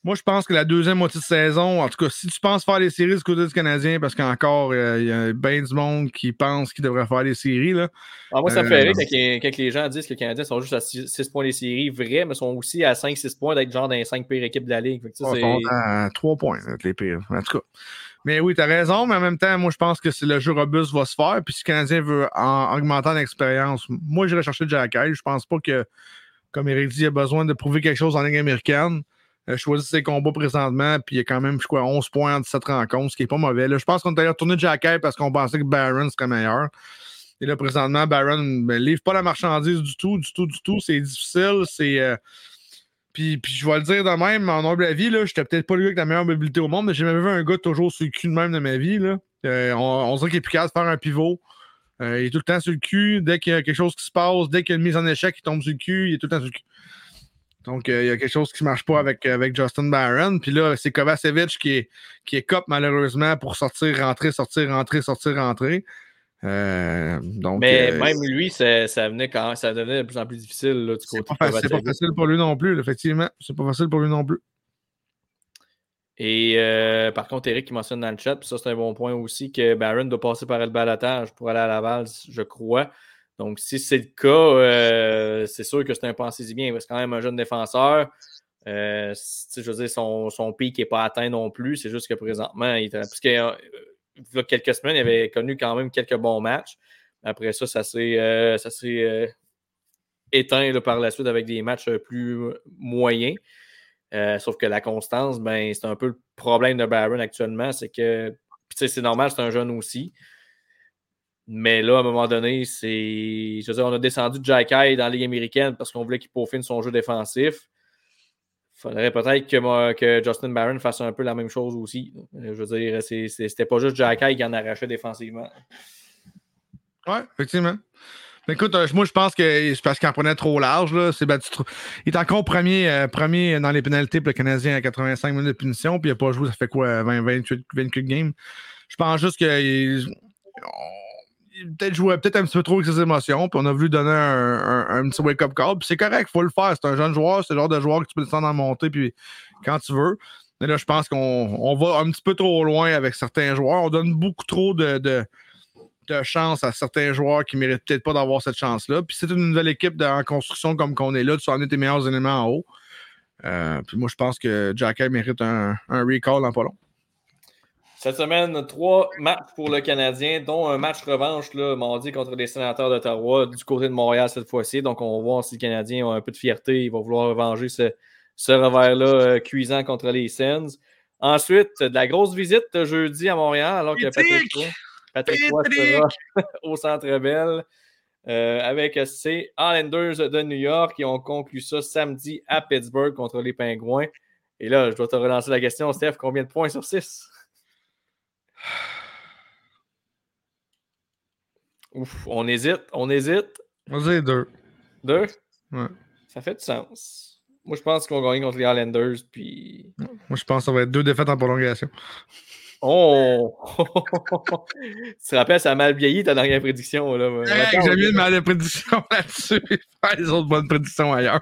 Moi, je pense que la deuxième moitié de saison, en tout cas, si tu penses faire les séries du côté du Canadien, parce qu'encore, il euh, y a bien du monde qui pense qu'il devrait faire les séries. Là. Alors moi, ça me Euh, fait rire quand, quand les gens disent que les Canadiens sont juste à six points des séries, vrai, mais sont aussi à cinq six points d'être genre dans les cinq pires équipes de la Ligue. Ils sont à trois points, les pires. En tout cas. Mais oui, tu as raison, mais en même temps, moi, je pense que si le jeu robuste va se faire, puis si le Canadien veut en augmenter en expérience, moi, j'irais chercher Jack Eichel. Je pense pas que, comme Eric dit, il a besoin de prouver quelque chose en Ligue américaine. Euh, choisit ses combats présentement, puis il y a quand même, je crois, onze points en dix-sept rencontres, ce qui est pas mauvais. Là, je pense qu'on est allé retourner Jack Eichel parce qu'on pensait que Barron serait meilleur. Et là, présentement, Barron ne ben, livre pas la marchandise du tout, du tout, du tout. C'est difficile. C'est. Euh... Puis, puis je vais le dire de même, en humble avis, là, j'étais peut-être pas le gars avec la meilleure mobilité au monde, mais j'ai jamais vu un gars toujours sur le cul de même de ma vie. Là. Euh, on, on dirait qu'il est plus capable de faire un pivot. Euh, il est tout le temps sur le cul. Dès qu'il y a quelque chose qui se passe, dès qu'il y a une mise en échec, il tombe sur le cul, il est tout le temps sur le cul. Donc, euh, il y a quelque chose qui ne marche pas avec, avec Justin Barron. Puis là, c'est Kovacevic qui est, qui est cop, malheureusement, pour sortir, rentrer, sortir, rentrer, sortir, rentrer. Euh, donc, mais euh, même lui, ça, ça, venait quand, ça devenait de plus en plus difficile là, du côté de Kovacevic. C'est pas facile pour lui non plus, effectivement. C'est pas facile pour lui non plus. Et euh, par contre, Eric qui mentionne dans le chat, puis ça, c'est un bon point aussi, que Barron doit passer par le balotage pour aller à Laval, je crois. Donc, si c'est le cas, euh, c'est sûr que c'est un pensée bien. C'est quand même un jeune défenseur. Euh, je veux dire, son, son pic n'est pas atteint non plus. C'est juste que présentement, il était, parce que, euh, il y a quelques semaines, il avait connu quand même quelques bons matchs. Après ça, ça s'est, euh, ça s'est euh, éteint là, par la suite avec des matchs plus moyens. Euh, sauf que la constance, ben, c'est un peu le problème de Barron actuellement. C'est que, c'est normal, c'est un jeune aussi. Mais là, à un moment donné, c'est. Je veux dire, on a descendu de Jack Eichel dans la Ligue américaine parce qu'on voulait qu'il peaufine son jeu défensif. Il faudrait peut-être que, que Justin Barron fasse un peu la même chose aussi. Je veux dire, c'est, c'est, c'était pas juste Jack Eichel qui en arrachait défensivement. Oui, effectivement. Mais écoute, euh, moi, je pense que c'est parce qu'il en prenait trop large. Là. C'est battu trop... Il est encore premier, euh, premier dans les pénalités pour le Canadien à quatre-vingt-cinq minutes de punition, puis il n'a pas joué, ça fait quoi, vingt, vingt-huit, vingt-huit games. Je pense juste qu'il il peut-être jouait peut-être un petit peu trop avec ses émotions, puis on a voulu donner un, un, un petit wake-up call, puis c'est correct, il faut le faire. C'est un jeune joueur, c'est le genre de joueur que tu peux descendre en montée, puis quand tu veux. Mais là, je pense qu'on on va un petit peu trop loin avec certains joueurs. On donne beaucoup trop de... de de chance à certains joueurs qui ne méritent peut-être pas d'avoir cette chance-là. Puis c'est une nouvelle équipe de, en construction comme qu'on est là, tu en es tes meilleurs éléments en haut. Euh, puis moi, je pense que Jack Eichel mérite un, un recall en pas long. Cette semaine, trois matchs pour le Canadien, dont un match revanche là, mardi contre les Sénateurs d'Ottawa du côté de Montréal cette fois-ci. Donc, on va voir si le Canadien a un peu de fierté. Il va vouloir revenger ce, ce revers-là euh, cuisant contre les Sens. Ensuite, de la grosse visite jeudi à Montréal, alors que Patrick Roy, Patrick Roy sera au Centre Bell euh, avec ces Islanders de New York qui ont conclu ça samedi à Pittsburgh contre les Pingouins. Et là, je dois te relancer la question, Steph, combien de points sur six? Ouf, on hésite, on hésite. On va dire deux. Deux? Ouais. Ça fait du sens. Moi, je pense qu'on va gagner contre les Islanders, puis... Moi, je pense que ça va être deux défaites en prolongation. Oh! Tu te rappelles, ça a mal vieilli ta dernière prédiction. Là. Hey, j'ai mis mal de prédiction là-dessus. Faire les autres bonnes prédictions ailleurs.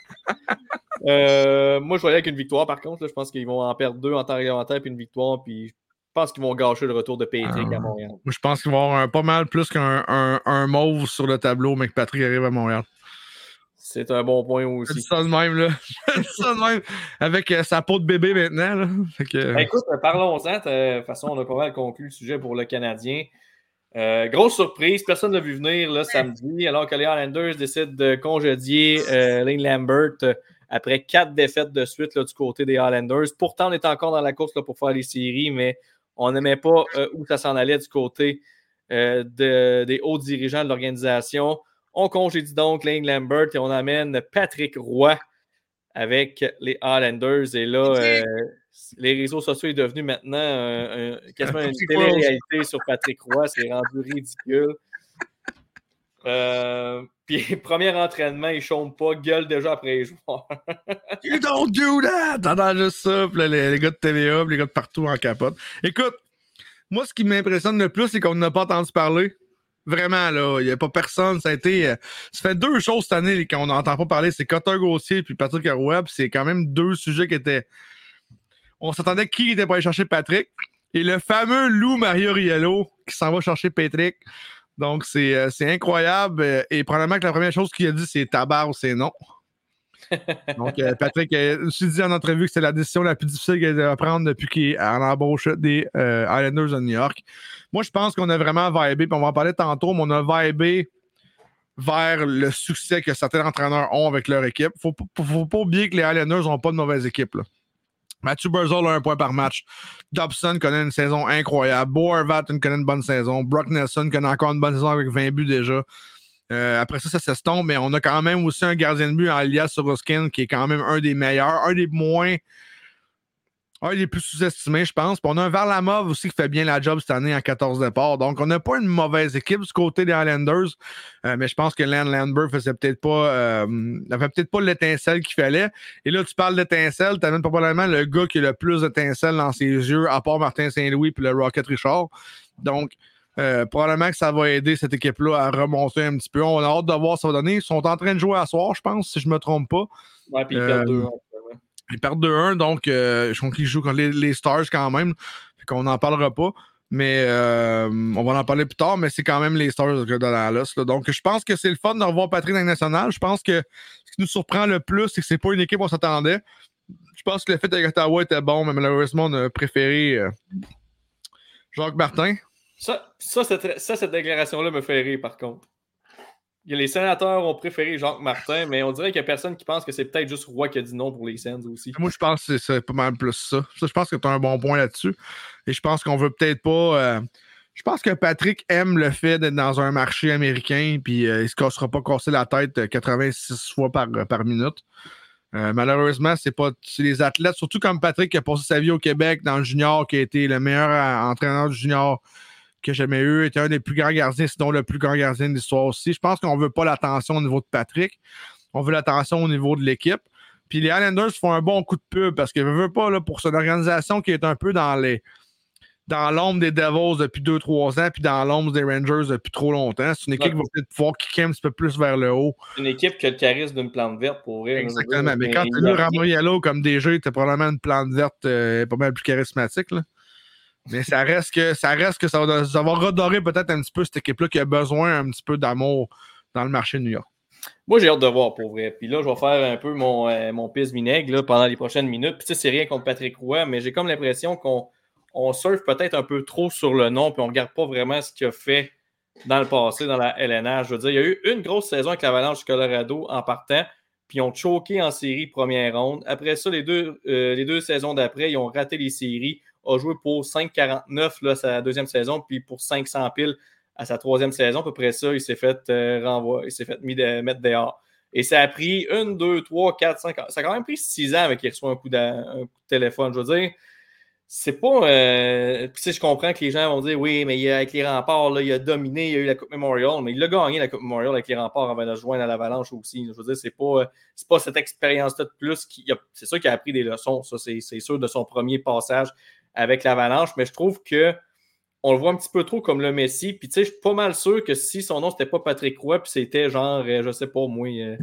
euh, moi, je voyais avec une victoire, par contre. Là, je pense qu'ils vont en perdre deux en temps réglementaire, puis une victoire, puis je pense qu'ils vont gâcher le retour de Patrick euh, à Montréal. Moi, je pense qu'ils vont avoir un, pas mal plus qu'un un, un mauve sur le tableau, mais que Patrick arrive à Montréal. C'est un bon point aussi. C'est ça de même, là. C'est ça de même. Avec euh, sa peau de bébé maintenant, là. Fait que... ben, écoute, parlons-en. De toute façon, on a pas mal conclu le sujet pour le Canadien. Euh, grosse surprise, personne ne l'a vu venir là, samedi, alors que les Islanders décident de congédier euh, Lane Lambert euh, après quatre défaites de suite là, du côté des Islanders. Pourtant, on est encore dans la course là, pour faire les séries, mais on n'aimait pas euh, où ça s'en allait du côté euh, de, des hauts dirigeants de l'organisation. On congédie donc Lane Lambert et on amène Patrick Roy avec les Islanders. Et là, euh, les réseaux sociaux sont devenus maintenant euh, un, quasiment une télé-réalité sur Patrick Roy. C'est rendu ridicule. Euh, puis, premier entraînement, il ne chôme pas, gueule déjà après les joueurs. You don't do that! T'entends juste ça. Puis là, les, les gars de T V A, les gars de partout en capote. Écoute, moi, ce qui m'impressionne le plus, c'est qu'on n'a pas entendu parler. Vraiment, là, il n'y a pas personne. Ça a été. Euh, ça fait deux choses cette année qu'on n'entend pas parler. C'est Cutter Gauthier puis Patrick Roy. Puis c'est quand même deux sujets qui étaient On s'attendait qui était pour aller chercher Patrick. Et le fameux Lou Mario Riello qui s'en va chercher Patrick. Donc, c'est, euh, c'est incroyable. Et probablement que la première chose qu'il a dit, c'est tabar ou c'est non. Donc, euh, Patrick a aussi dit en entrevue que c'est la décision la plus difficile qu'il a à prendre depuis qu'il est à l'embauche des euh, Islanders de New York. Moi, je pense qu'on a vraiment vibé, puis on va en parler tantôt, mais on a vibé vers le succès que certains entraîneurs ont avec leur équipe. Il ne faut, faut pas oublier que les Islanders n'ont pas de mauvaise équipe. Là. Matthew Barzal a un point par match. Dobson connaît une saison incroyable. Bo Horvat connaît une bonne saison. Brock Nelson connaît encore une bonne saison avec vingt buts déjà. Euh, après ça, ça s'estompe, mais on a quand même aussi un gardien de but en Elias Sorokin qui est quand même un des meilleurs, un des moins, un des plus sous-estimés, je pense. Puis on a un Varlamov aussi qui fait bien la job cette année en quatorze départs. Donc, on n'a pas une mauvaise équipe du côté des Islanders, euh, mais je pense que Land Landberg faisait peut-être pas, euh, n'avait peut-être pas l'étincelle qu'il fallait. Et là, tu parles d'étincelle, tu amènes probablement le gars qui a le plus d'étincelle dans ses yeux, à part Martin Saint-Louis puis le Rocket Richard. Donc, Euh, probablement que ça va aider cette équipe-là à remonter un petit peu. On a hâte de voir ce que ça va donner. Ils sont en train de jouer à soir, je pense, si je ne me trompe pas. Ouais, puis ils euh, perdent deux un. Ils perdent deux un, donc euh, je crois qu'ils jouent contre les, les Stars quand même. Fait qu'on n'en parlera pas. Mais euh, on va en parler plus tard, mais c'est quand même les Stars de Dallas. Là. Donc je pense que c'est le fun de revoir Patrick dans le national. Je pense que ce qui nous surprend le plus, c'est que c'est pas une équipe où on s'attendait. Je pense que le fait avec Ottawa était bon, mais malheureusement, on a préféré euh, Jacques Martin. Ça, ça, cette, ça, cette déclaration-là me fait rire, par contre. Les sénateurs ont préféré Jacques Martin, mais on dirait qu'il n'y a personne qui pense que c'est peut-être juste Roy qui a dit non pour les Sens aussi. Moi, je pense que c'est pas mal plus ça. ça je pense que tu as un bon point là-dessus. Et je pense qu'on veut peut-être pas... Euh, je pense que Patrick aime le fait d'être dans un marché américain, puis euh, il ne se cassera pas casser la tête quatre-vingt-six fois par, par minute. Euh, malheureusement, c'est pas c'est les athlètes, surtout comme Patrick qui a passé sa vie au Québec dans le junior, qui a été le meilleur entraîneur du junior que j'ai jamais eu, était un des plus grands gardiens, sinon le plus grand gardien de l'histoire aussi. Je pense qu'on ne veut pas l'attention au niveau de Patrick. On veut l'attention au niveau de l'équipe. Puis les Islanders font un bon coup de pub parce qu'ils ne veulent pas là, pour cette organisation qui est un peu dans les dans l'ombre des Devils depuis deux trois ans, puis dans l'ombre des Rangers depuis trop longtemps. C'est une équipe ouais. qui va peut-être pouvoir kicker un petit peu plus vers le haut. Une équipe qui a le charisme d'une plante verte pour rire. Exactement. Mais, mais quand tu as eu Ramoriello comme D G, tu as probablement une plante verte euh, pas mal plus charismatique. Là. Mais ça reste que ça reste que ça va, ça va redorer peut-être un petit peu cette équipe-là qui a besoin un petit peu d'amour dans le marché de New York. Moi, j'ai hâte de voir pour vrai. Puis là, je vais faire un peu mon, euh, mon pisse vinaigre là, pendant les prochaines minutes. Puis tu sais, c'est rien contre Patrick Roy, mais j'ai comme l'impression qu'on on surfe peut-être un peu trop sur le nom, puis on ne regarde pas vraiment ce qu'il a fait dans le passé dans la L N H. Je veux dire, il y a eu une grosse saison avec l'Avalanche du Colorado en partant, puis ils ont choqué en série première ronde. Après ça, les deux, euh, les deux saisons d'après, ils ont raté les séries. A joué pour cinq quarante-neuf là, sa deuxième saison, puis pour cinq cents piles à sa troisième saison. À peu près ça, il s'est fait euh, renvoyer, il s'est fait mis de, mettre dehors. Et ça a pris une, deux, trois, quatre, cinq ans. Ça a quand même pris six ans avec qu'il reçoit un coup, de, un coup de téléphone. Je veux dire, c'est pas. Euh... Puis, je comprends que les gens vont dire oui, mais il a, avec les remparts, là, il a dominé, il a eu la Coupe Memorial, mais il a gagné la Coupe Memorial avec les remparts avant de se joindre à l'Avalanche aussi. Je veux dire, c'est pas, c'est pas cette expérience-là de plus. Qui a... C'est sûr qu'il a appris des leçons, ça, c'est, c'est sûr, de son premier passage avec l'Avalanche, mais je trouve que on le voit un petit peu trop comme le Messi. Puis, tu sais, je suis pas mal sûr que si son nom, c'était pas Patrick Roy, puis c'était genre, je sais pas, moi, euh,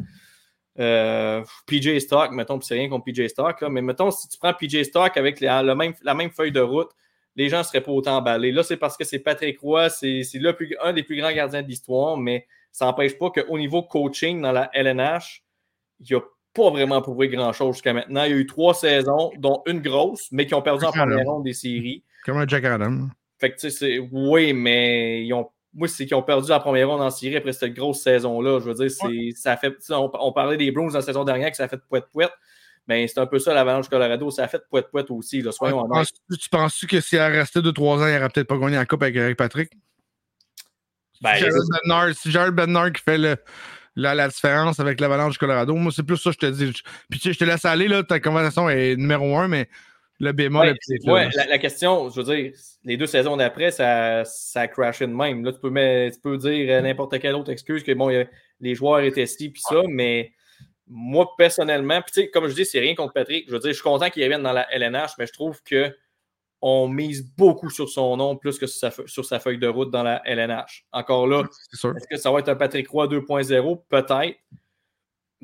euh, P J Stock, mettons, puis c'est rien contre P J Stock, là, mais mettons, si tu prends P J Stock avec les, le même, la même feuille de route, les gens ne seraient pas autant emballés. Là, c'est parce que c'est Patrick Roy, c'est, c'est le plus, un des plus grands gardiens de l'histoire, mais ça n'empêche pas qu'au niveau coaching dans la L N H, il n'y a pas vraiment prouvé grand-chose jusqu'à maintenant. Il y a eu trois saisons, dont une grosse, mais qui ont perdu Jack en première ronde des séries. Comme un Jack Adam. Fait que, tu sais, c'est... oui, mais ils ont... moi, c'est qu'ils ont perdu en première ronde en série après cette grosse saison-là. Je veux dire, c'est... Ouais. ça a fait... On... on parlait des Bruins dans la saison dernière que ça a fait pouet-pouet. Ben, c'est un peu ça, l'Avalanche Colorado. Ça a fait pouet-pouet aussi. Là, soyons ouais, honnêtes. Tu, tu penses-tu que s'il a resté deux trois ans, il n'aurait peut-être pas gagné la Coupe avec, avec Patrick? Ben, si Jared Bednar, si Jared Bednar qui fait le... La, la différence avec l'Avalanche du Colorado, moi, c'est plus ça que je te dis. Puis, tu sais, je te laisse aller, là, ta conversation est numéro un, mais le bémol... Ouais, c'est, ouais la, la question, je veux dire, les deux saisons d'après, ça, ça a crashé de même. Là, tu peux, mettre, tu peux dire n'importe quelle autre excuse que, bon, y a, les joueurs étaient ci, puis ça, mais moi, personnellement, puis tu sais, comme je dis, c'est rien contre Patrick. Je veux dire, je suis content qu'il revienne dans la L N H, mais je trouve que on mise beaucoup sur son nom plus que sur sa, sur sa feuille de route dans la L N H. Encore là, est-ce que ça va être un Patrick Roy deux point zéro? Peut-être.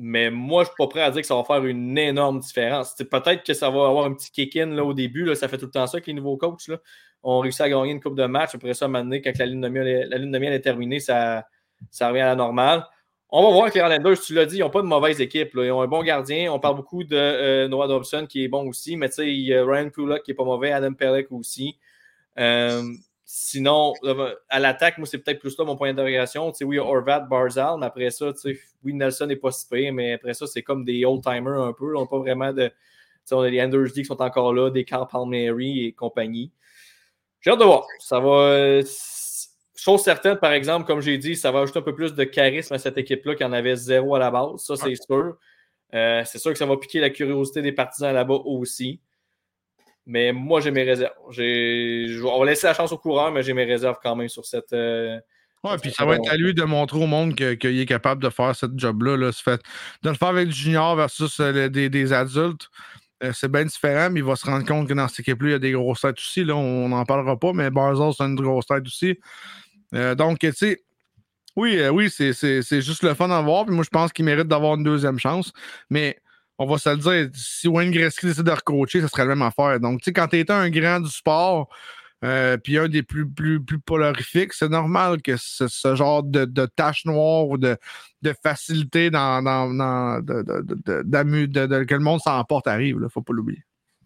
Mais moi, je ne suis pas prêt à dire que ça va faire une énorme différence. C'est peut-être que ça va avoir un petit kick-in là, au début. Là, ça fait tout le temps ça que les nouveaux coachs là, ont réussi à gagner une coupe de match. Après ça, à un moment donné, quand la lune de miel, la lune de miel est terminée, ça, ça revient à la normale. On va voir que les Islanders, tu l'as dit, ils n'ont pas de mauvaise équipe. Là. Ils ont un bon gardien. On parle beaucoup de euh, Noah Dobson qui est bon aussi. Mais tu sais, il y a Ryan Pulak qui n'est pas mauvais, Adam Pelech aussi. Euh, Sinon, à l'attaque, moi, c'est peut-être plus là mon point d'interrogation. Tu sais, oui, Horvat, Barzal, mais après ça, tu sais, oui, Nelson n'est pas si pire, mais après ça, c'est comme des old-timers un peu. On n'a pas vraiment de. Tu sais, on a les Anders Lee qui sont encore là, des Carl Palmieri et compagnie. J'ai hâte de voir. Ça va. Chose certaine, par exemple, comme j'ai dit, ça va ajouter un peu plus de charisme à cette équipe-là qui en avait zéro à la base. Ça, c'est sûr. Euh, c'est sûr que ça va piquer la curiosité des partisans là-bas aussi. Mais moi, j'ai mes réserves. J'ai... On va laisser la chance au coureur, mais j'ai mes réserves quand même sur cette. Euh... Ouais, puis ça va être à lui de montrer au monde que, qu'il est capable de faire ce job-là. Là. Fait, de le faire avec du junior versus euh, des, des adultes, euh, c'est bien différent, mais il va se rendre compte que dans cette équipe-là, il y a des grosses têtes aussi. Là, on n'en parlera pas, mais Barzal, c'est une grosse tête aussi. Euh, donc, tu sais, oui, euh, oui, c'est, c'est, c'est juste le fun à voir. Puis moi, je pense qu'il mérite d'avoir une deuxième chance. Mais on va se le dire, si Wayne Gretzky décide de recoacher, ça serait la même affaire. Donc, tu sais, quand tu es un grand du sport, euh, puis un des plus, plus, plus polarifiques, c'est normal que ce, ce genre de, de tache noire ou de, de facilité dans, dans, dans de, de, de, de, de, de, que le monde s'emporte arrive. Il ne faut pas l'oublier.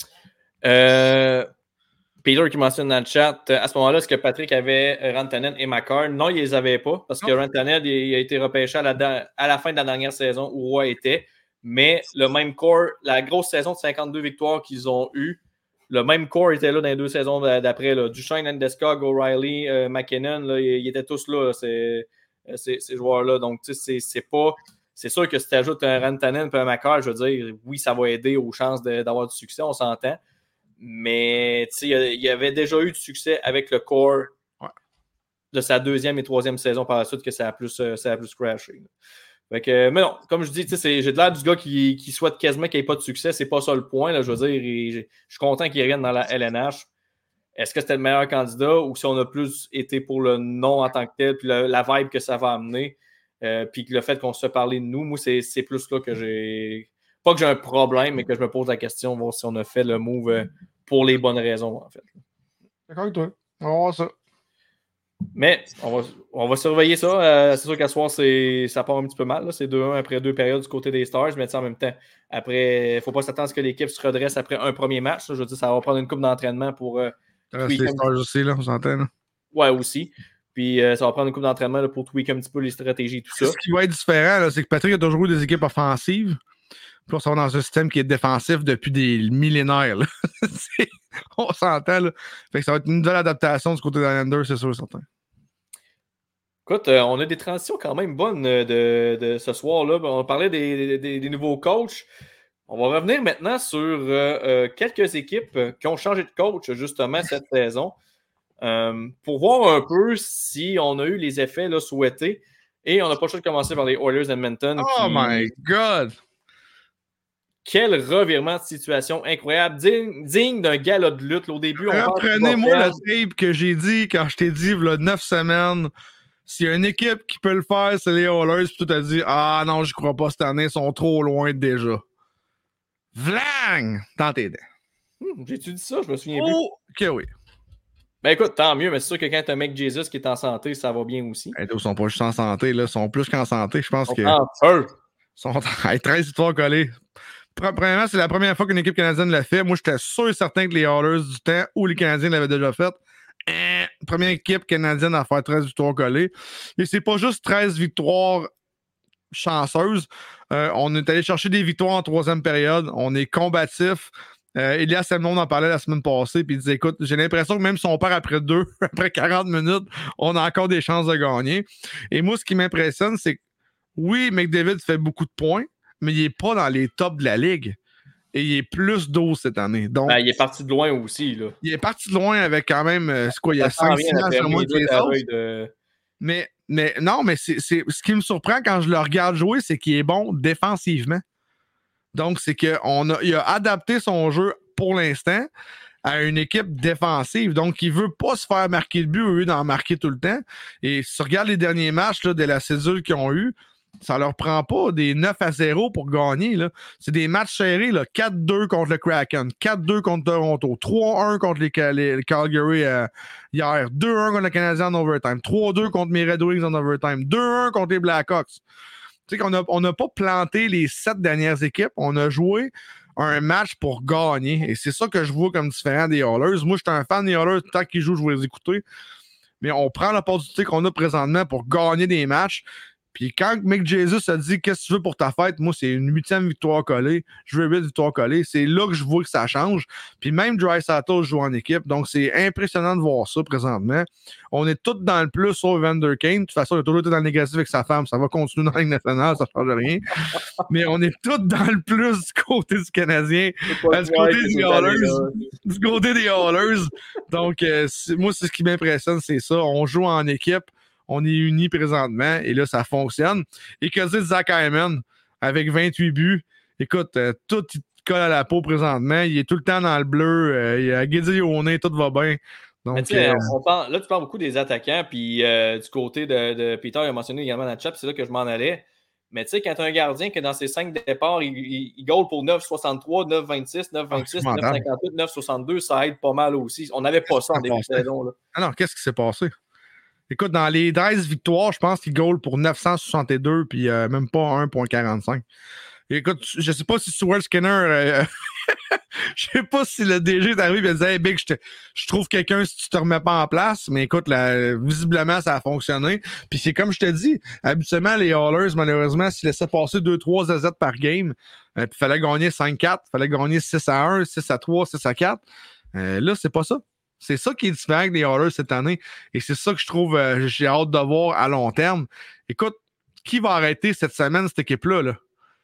Euh, Peter qui mentionne dans le chat, à ce moment-là, est-ce que Patrick avait Rantanen et Makar? Non, il ne les avait pas parce que Rantanen il a été repêché à la, à la fin de la dernière saison où Roy était. Mais le même core, la grosse saison de cinquante-deux victoires qu'ils ont eue, le même core était là dans les deux saisons d'après. Là. Duchesne, Landeskog, O'Reilly, euh, McKinnon, là, ils étaient tous là, ces, ces, ces joueurs-là. Donc, tu sais, c'est pas. C'est sûr que si tu ajoutes un Rantanen et un Makar, je veux dire, oui, ça va aider aux chances de, d'avoir du succès, on s'entend. Mais tu sais, il y avait déjà eu du succès avec le core ouais. de sa deuxième et troisième saison par la suite que ça a plus, ça a plus crashé. Là. Fait que, mais non, comme je dis, j'ai de l'air du gars qui, qui souhaite quasiment qu'il n'y ait pas de succès. C'est pas ça le point. Là, je veux dire, je suis content qu'il revienne dans la L N H. Est-ce que c'était le meilleur candidat ou si on a plus été pour le nom en tant que tel, puis le, la vibe que ça va amener, euh, puis le fait qu'on se fasse parler de nous, moi, c'est, c'est plus là que j'ai. Pas que j'ai un problème, mais que je me pose la question, voir si on a fait le move pour les bonnes raisons, en fait. D'accord avec toi. On va voir ça. Mais on va, on va surveiller ça. Euh, c'est sûr qu'à ce soir, c'est, ça part un petit peu mal. Là. C'est deux un après deux périodes du côté des Stars. Mais en même temps, après, il ne faut pas s'attendre à ce que l'équipe se redresse après un premier match. Là. Je veux dire, ça va prendre une coupe d'entraînement pour. Euh, les Stars aussi, là, on s'entend. Là. Ouais, aussi. Puis euh, ça va prendre une coupe d'entraînement là, pour tweaker un petit peu les stratégies et tout ça. Ce qui va être différent, là, c'est que Patrick a toujours eu des équipes offensives. Puis on s'en va dans un système qui est défensif depuis des millénaires. Là. on s'entend. Là. Fait que ça va être une nouvelle adaptation du côté des Islanders, c'est sûr et certain. Écoute, euh, on a des transitions quand même bonnes de, de ce soir-là. On parlait des, des, des nouveaux coachs. On va revenir maintenant sur euh, euh, quelques équipes qui ont changé de coach justement cette saison euh, pour voir un peu si on a eu les effets là, souhaités. Et on n'a pas le choix de commencer par les Oilers d'Edmonton. Oh qui... my God! Quel revirement de situation incroyable, digne, digne d'un gala de lutte. Là, au début, on Reprenez-moi la tape que j'ai dit quand je t'ai dit, il y a neuf semaines. S'il y a une équipe qui peut le faire, c'est les Oilers. Puis tu t'as dit, ah non, je crois pas cette année, ils sont trop loin déjà. Vlang! Dans tes dents. Hmm, j'ai-tu dit ça? Je me souviens oh, plus. Ok, oui. Ben écoute, tant mieux, mais c'est sûr que quand t'as un mec Jesus qui est en santé, ça va bien aussi. Hey, ils sont pas juste en santé, là. Ils sont plus qu'en santé. Je pense ils que. En feu! Ils sont en treize victoires collées. Premièrement, c'est la première fois qu'une équipe canadienne l'a fait. Moi, j'étais sûr et certain que les Oilers du temps où les Canadiens l'avaient déjà fait. Euh, première équipe canadienne à faire treize victoires collées. Et c'est pas juste treize victoires chanceuses. Euh, on est allé chercher des victoires en troisième période. On est combatif. Euh, Elias Semnon en parlait la semaine passée. Puis il disait, écoute, j'ai l'impression que même si on perd après deux, après quarante minutes, on a encore des chances de gagner. Et moi, ce qui m'impressionne, c'est que oui, McDavid fait beaucoup de points, mais il n'est pas dans les tops de la ligue. Et il est plus douze cette année. Donc, ben, il est parti de loin aussi. Là. Il est parti de loin avec quand même, euh, c'est quoi, il y a cinq six matchs à moins que les autres. De... Mais, mais non, mais c'est, c'est, ce qui me surprend quand je le regarde jouer, c'est qu'il est bon défensivement. Donc, c'est qu'il a, il a adapté son jeu pour l'instant à une équipe défensive. Donc, il ne veut pas se faire marquer de but au lieu d'en marquer tout le temps. Et si tu regardes les derniers matchs là, de la cédule qu'ils ont eu, ça leur prend pas des neuf à zéro pour gagner. Là. C'est des matchs serrés. Là. quatre deux contre le Kraken, quatre deux contre Toronto, trois un contre les, les, les Calgary euh, hier, deux un contre le Canadien en overtime, trois deux contre mes Red Wings en overtime, deux un contre les Blackhawks. Tu sais qu'on a, on n'a pas planté les sept dernières équipes. On a joué un match pour gagner. Et c'est ça que je vois comme différent des Oilers. Moi, je suis un fan des Oilers. Tant qu'ils jouent, je vais les écouter. Mais on prend l'opportunité qu'on a présentement pour gagner des matchs. Puis quand Mick Jesus a dit « Qu'est-ce que tu veux pour ta fête? » Moi, c'est une huitième victoire collée. Je veux huit victoires collées. C'est là que je vois que ça change. Puis même Draisaitl joue en équipe. Donc, c'est impressionnant de voir ça présentement. On est tous dans le plus sauf Evander Kane. De toute façon, il a toujours été dans le négatif avec sa femme. Ça va continuer dans la Ligue nationale. Ça ne change rien. Mais on est tous dans le plus du côté du Canadien. Euh, du, côté des Oilers, du côté des Oilers. Donc, euh, moi, c'est ce qui m'impressionne, c'est ça. On joue en équipe. On est unis présentement et là, ça fonctionne. Et que dire Zach Hyman avec vingt-huit buts? Écoute, euh, tout il colle à la peau présentement. Il est tout le temps dans le bleu. Euh, il a Guédé au nez, tout va bien. Donc, euh... on parle, là, tu parles beaucoup des attaquants. Puis euh, du côté de, de Peter, il a mentionné également dans le chat, c'est là que je m'en allais. Mais tu sais, quand tu as un gardien que dans ses cinq départs, il, il, il goal pour neuf soixante-trois, neuf vingt-six, neuf vingt-six, neuf cinquante-huit, neuf soixante-deux, ça aide pas mal aussi. On n'avait pas ça en début de saison. Là. Alors, qu'est-ce qui s'est passé? Écoute, dans les treize victoires, je pense qu'il goal pour neuf cent soixante-deux puis euh, même pas un virgule quarante-cinq. Écoute, je sais pas si Stuart Skinner... Euh, je sais pas si le D G est arrivé et il a dit hey, « Big, je, te, je trouve quelqu'un si tu te remets pas en place. » Mais écoute, là, visiblement, ça a fonctionné. Puis c'est comme je te dis, habituellement, les Oilers, malheureusement, s'ils laissaient passer deux trois Z Z par game, il euh, fallait gagner cinq quatre, il fallait gagner six à un, six à trois, six à quatre. Euh, là, c'est pas ça. C'est ça qui est différent avec les Oilers cette année. Et c'est ça que je trouve, euh, j'ai hâte de voir à long terme. Écoute, qui va arrêter cette semaine cette équipe-là? Là?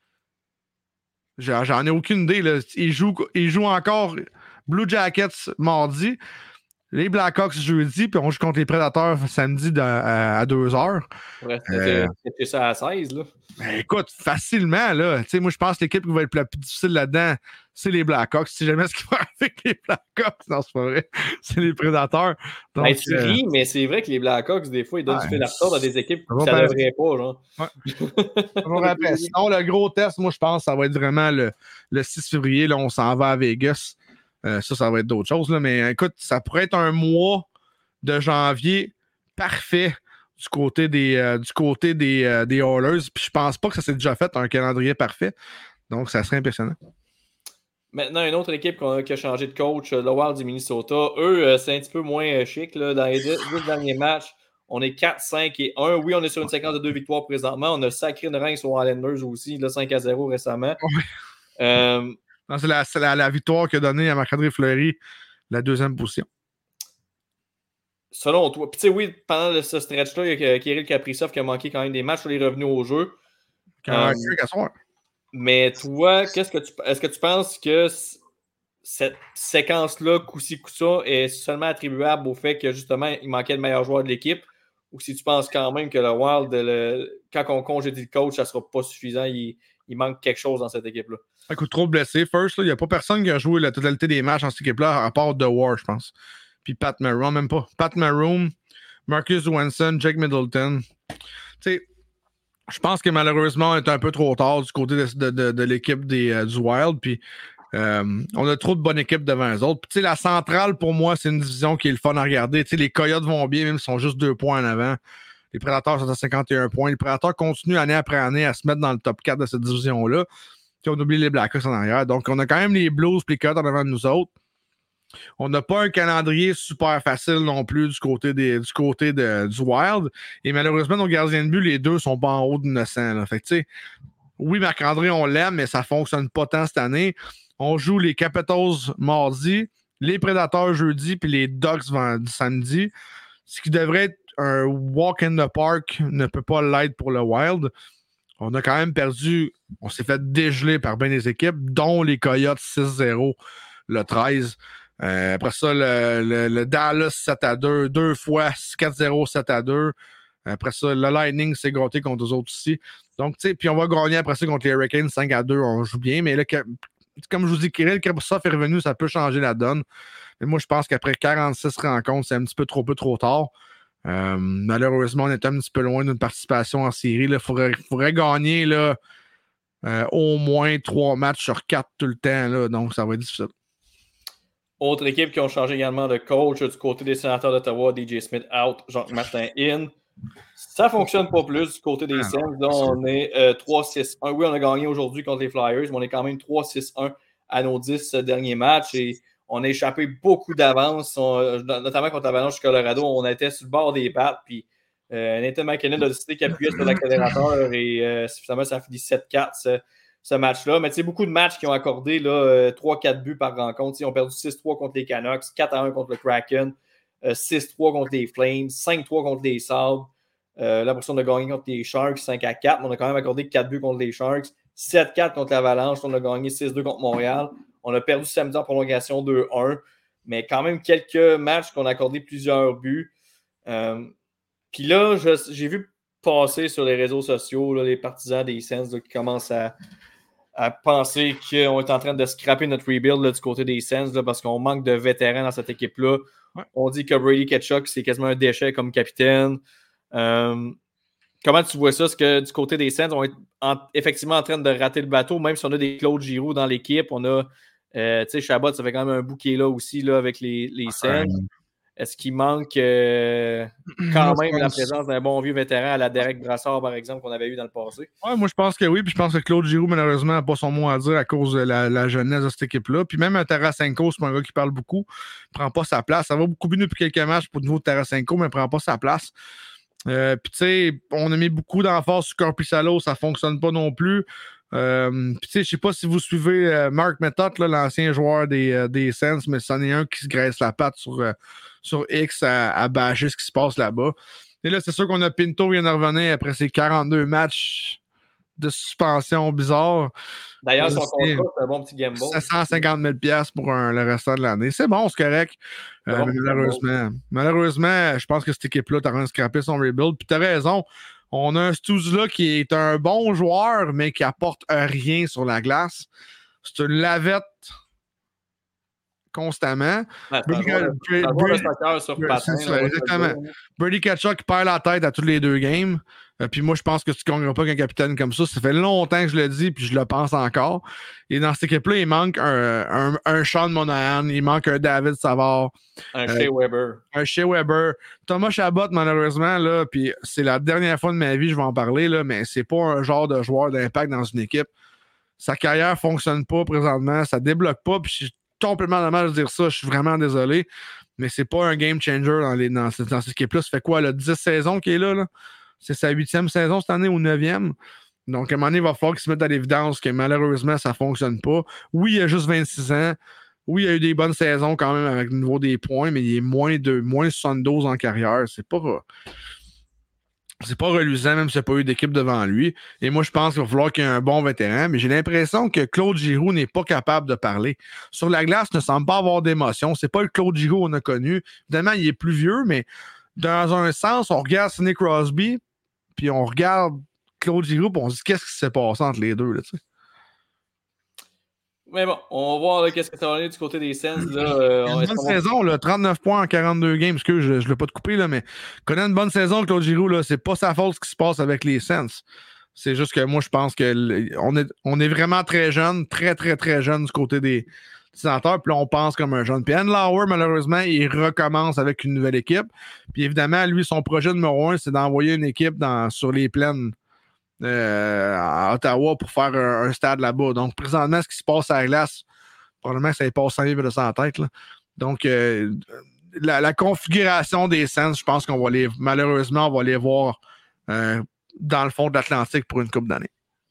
J'en ai aucune idée. Là. Ils, jouent, ils jouent encore Blue Jackets mardi, les Blackhawks jeudi, puis on joue contre les Prédateurs samedi de, à, à deux heures. Ouais, c'était euh, ça à seize, là. Ben, écoute, facilement, là. T'sais, moi, je pense que l'équipe qui va être la plus difficile là-dedans, c'est les Blackhawks. Si jamais ce qu'il va avec les Blackhawks, non, c'est pas vrai. C'est les Prédateurs. Donc, ben, tu ris, euh... mais c'est vrai que les Blackhawks, des fois, ils donnent ouais, du fil à retard à des équipes que ça ne devrait pas, genre. Ouais. Après, sinon, le gros test, moi, je pense que ça va être vraiment le, le six février. Là, on s'en va à Vegas. Euh, ça, ça va être d'autres choses. Là. Mais écoute, ça pourrait être un mois de janvier parfait du côté des, euh, du côté des, euh, des Oilers. Puis je pense pas que ça s'est déjà fait un calendrier parfait. Donc, ça serait impressionnant. Maintenant, une autre équipe qui a changé de coach, le Wild du Minnesota. Eux, c'est un petit peu moins chic. Là. Dans les dix derniers matchs, on est quatre, cinq et un. Oui, on est sur une séquence de deux victoires présentement. On a sacré une reine sur Islanders aussi, là, cinq à zéro récemment. Oui. Euh, non, c'est la, la, la victoire qu'a donnée à Marc-André Fleury, la deuxième position. Selon toi, puis tu sais, oui, pendant ce stretch-là, il y a Kirill Kaprizov qui a manqué quand même des matchs sur les revenus au jeu. Euh, mais toi, qu'est-ce que tu est-ce que tu penses que cette séquence-là, coup-ci, coup-ça, est seulement attribuable au fait que justement, il manquait de meilleurs joueurs de l'équipe, ou si tu penses quand même que le Wild, le, quand on congédie le coach, ça ne sera pas suffisant, il, il manque quelque chose dans cette équipe-là? Écoute, trop blessé. First, il n'y a pas personne qui a joué la totalité des matchs dans cette équipe-là, à part The War, je pense. Puis Pat Maroon, même pas. Pat Maroon, Marcus Swenson, Jake Middleton. Tu sais, je pense que malheureusement, on est un peu trop tard du côté de, de, de, de l'équipe des, euh, du Wild. Puis euh, on a trop de bonnes équipes devant eux autres. Puis tu sais, la centrale, pour moi, c'est une division qui est le fun à regarder. Tu sais, les Coyotes vont bien, même s'ils sont juste deux points en avant. Les Prédateurs sont à cinquante et un points. Les Prédateurs continuent année après année à se mettre dans le top quatre de cette division-là. Puis on oublie les Blackhawks en arrière. Donc, on a quand même les Blues et les Coyotes en avant de nous autres. On n'a pas un calendrier super facile non plus du côté, des, du, côté de, du Wild. Et malheureusement, nos gardiens de but, les deux sont pas en haut de neuf cents. Là. Fait que, tu sais, oui, Marc-André, on l'aime, mais ça ne fonctionne pas tant cette année. On joue les Capitals mardi, les Prédateurs jeudi, puis les Ducks vendredi, samedi. Ce qui devrait être un walk in the park ne peut pas l'être pour le Wild. On a quand même perdu, on s'est fait dégeler par bien des équipes, dont les Coyotes six zéro le treize. Euh, après ça, le, le, le Dallas sept à deux, deux fois quatre zéro, sept à deux. Après ça, le Lightning s'est gratté contre eux autres aussi. Donc, tu sais, puis on va gagner après ça contre les Hurricanes cinq à deux, on joue bien. Mais là, que, comme je vous dis, Kirill Kaprizov est revenu, ça peut changer la donne. Mais moi, je pense qu'après quarante-six rencontres, c'est un petit peu trop peu trop tard. Euh, malheureusement, on est un petit peu loin d'une participation en série. Il faudrait, faudrait gagner là, euh, au moins trois matchs sur quatre tout le temps. Là, donc, ça va être difficile. Autre équipe qui ont changé également de coach du côté des Sénateurs d'Ottawa, D J Smith out, Jacques-Martin in. Ça ne fonctionne pas plus du côté des Ah, Sens. Là, on est euh, trois six un. Oui, on a gagné aujourd'hui contre les Flyers, mais on est quand même trois six un à nos dix derniers matchs et on a échappé beaucoup d'avance, on, notamment contre l'Avalanche du Colorado. On était sur le bord des battes, puis euh, Nathan McKinnon a décidé qu'il appuyait sur l'accélérateur et euh, finalement, ça a fini sept quatre ce, ce match-là. Mais tu sais, beaucoup de matchs qui ont accordé là, euh, trois quatre buts par rencontre. Ils ont perdu six trois contre les Canucks, quatre à un contre le Kraken, euh, six trois contre les Flames, cinq trois contre les Sabres. Euh, L'impression de gagner contre les Sharks cinq à quatre, mais on a quand même accordé quatre buts contre les Sharks, sept quatre contre l'Avalanche, on a gagné six deux contre Montréal. On a perdu samedi en prolongation deux un, mais quand même quelques matchs qu'on a accordé plusieurs buts. Euh, Puis là, je, j'ai vu passer sur les réseaux sociaux là, les partisans des Sens là, qui commencent à, à penser qu'on est en train de scraper notre rebuild là, du côté des Sens là, parce qu'on manque de vétérans dans cette équipe-là. Ouais. On dit que Brady Tkachuk, c'est quasiment un déchet comme capitaine. Euh, comment tu vois ça? Est-ce que du côté des Sens, on est en, effectivement en train de rater le bateau, même si on a des Claude Giroux dans l'équipe, on a, euh, tu sais, Chabot, ça fait quand même un bouquet là aussi là, avec les, les Sens. Ouais. Est-ce qu'il manque euh, quand moi, même la présence d'un bon vieux vétéran à la Derek Brassard, par exemple, qu'on avait eu dans le passé? Oui, moi je pense que oui, puis je pense que Claude Giroux, malheureusement, n'a pas son mot à dire à cause de la, la jeunesse de cette équipe-là. Puis même un Tarasenko, c'est un gars qui parle beaucoup, ne prend pas sa place. Ça va beaucoup mieux depuis quelques matchs pour le niveau de Tarasenko, mais ne prend pas sa place. Euh, puis tu sais, on a mis beaucoup d'emphase sur Korpisalo, ça ne fonctionne pas non plus. Euh, puis tu sais, je sais pas si vous suivez euh, Mark Method, là, l'ancien joueur des, euh, des Sens, mais c'en est un qui se graisse la patte sur, euh, sur X à, à bâcher ce qui se passe là-bas. Et là, c'est sûr qu'on a Pinto qui vient de revenir après ses quarante-deux matchs de suspension bizarre. D'ailleurs, son contrat, c'est un bon petit gamble. sept cent cinquante mille dollars pour un, le restant de l'année. C'est bon, c'est correct. C'est euh, bon, mais malheureusement, malheureusement, je pense que cette équipe-là, t'as rien scrappé son rebuild. Puis t'as raison. On a un Stouze-là qui est un bon joueur, mais qui apporte rien sur la glace. C'est une lavette constamment. Ouais, c'est un joueur de soccer sur patin. Exactement. Brady Tkachuk qui perd la tête à tous les deux games. Euh, puis moi, je pense que tu ne gagneras pas qu'un capitaine comme ça. Ça fait longtemps que je le dis, puis je le pense encore. Et dans cette équipe-là, il manque un, un, un Sean Monahan, il manque un David Savard. Un euh, Shea Weber. Un Shea Weber. Thomas Chabot, malheureusement, là, puis c'est la dernière fois de ma vie, je vais en parler, là, mais c'est pas un genre de joueur d'impact dans une équipe. Sa carrière ne fonctionne pas présentement, ça ne débloque pas, puis je suis complètement dommage de dire ça, je suis vraiment désolé, mais c'est pas un game changer dans, les, dans, cette, dans cette équipe-là. Ça fait quoi, là, dix saisons qu'il est là, là? C'est sa huitième saison cette année ou neuvième. Donc, à un moment donné, il va falloir qu'il se mette à l'évidence que malheureusement, ça ne fonctionne pas. Oui, il a juste vingt-six ans. Oui, il a eu des bonnes saisons quand même avec le niveau des points, mais il est moins de moins soixante-douze en carrière. C'est pas... C'est pas reluisant, même s'il n'y a pas eu d'équipe devant lui. Et moi, je pense qu'il va falloir qu'il y ait un bon vétéran. Mais j'ai l'impression que Claude Giroux n'est pas capable de parler. Sur la glace, il ne semble pas avoir d'émotion. C'est pas le Claude Giroux qu'on a connu. Évidemment, il est plus vieux, mais dans un sens, on regarde Sidney Crosby, puis on regarde Claude Giroux, puis on se dit qu'est-ce qui s'est passé entre les deux, là, tu sais. Mais bon, on va voir là, qu'est-ce que ça va aller du côté des Sens. Là, euh, une bonne saison, là, trente-neuf points en quarante-deux games. Parce que je ne l'ai pas de couper, là, mais connaît une bonne saison, Claude Giroux. Là, c'est pas sa faute ce qui se passe avec les Sens. C'est juste que moi, je pense qu'on est, on est vraiment très jeune, très, très, très jeune du côté des sénateurs. Puis là, on pense comme un jeune. Puis Andlauer, malheureusement, il recommence avec une nouvelle équipe. Puis évidemment, lui, son projet numéro un, c'est d'envoyer une équipe dans, sur les plaines. Euh, à Ottawa pour faire un, un stade là-bas. Donc, présentement, ce qui se passe à la glace, probablement que ça passe cinq livres de ça en tête. Là. Donc, euh, la, la configuration des Sens, je pense qu'on va les, malheureusement, on va les voir euh, dans le fond de l'Atlantique pour une couple d'années.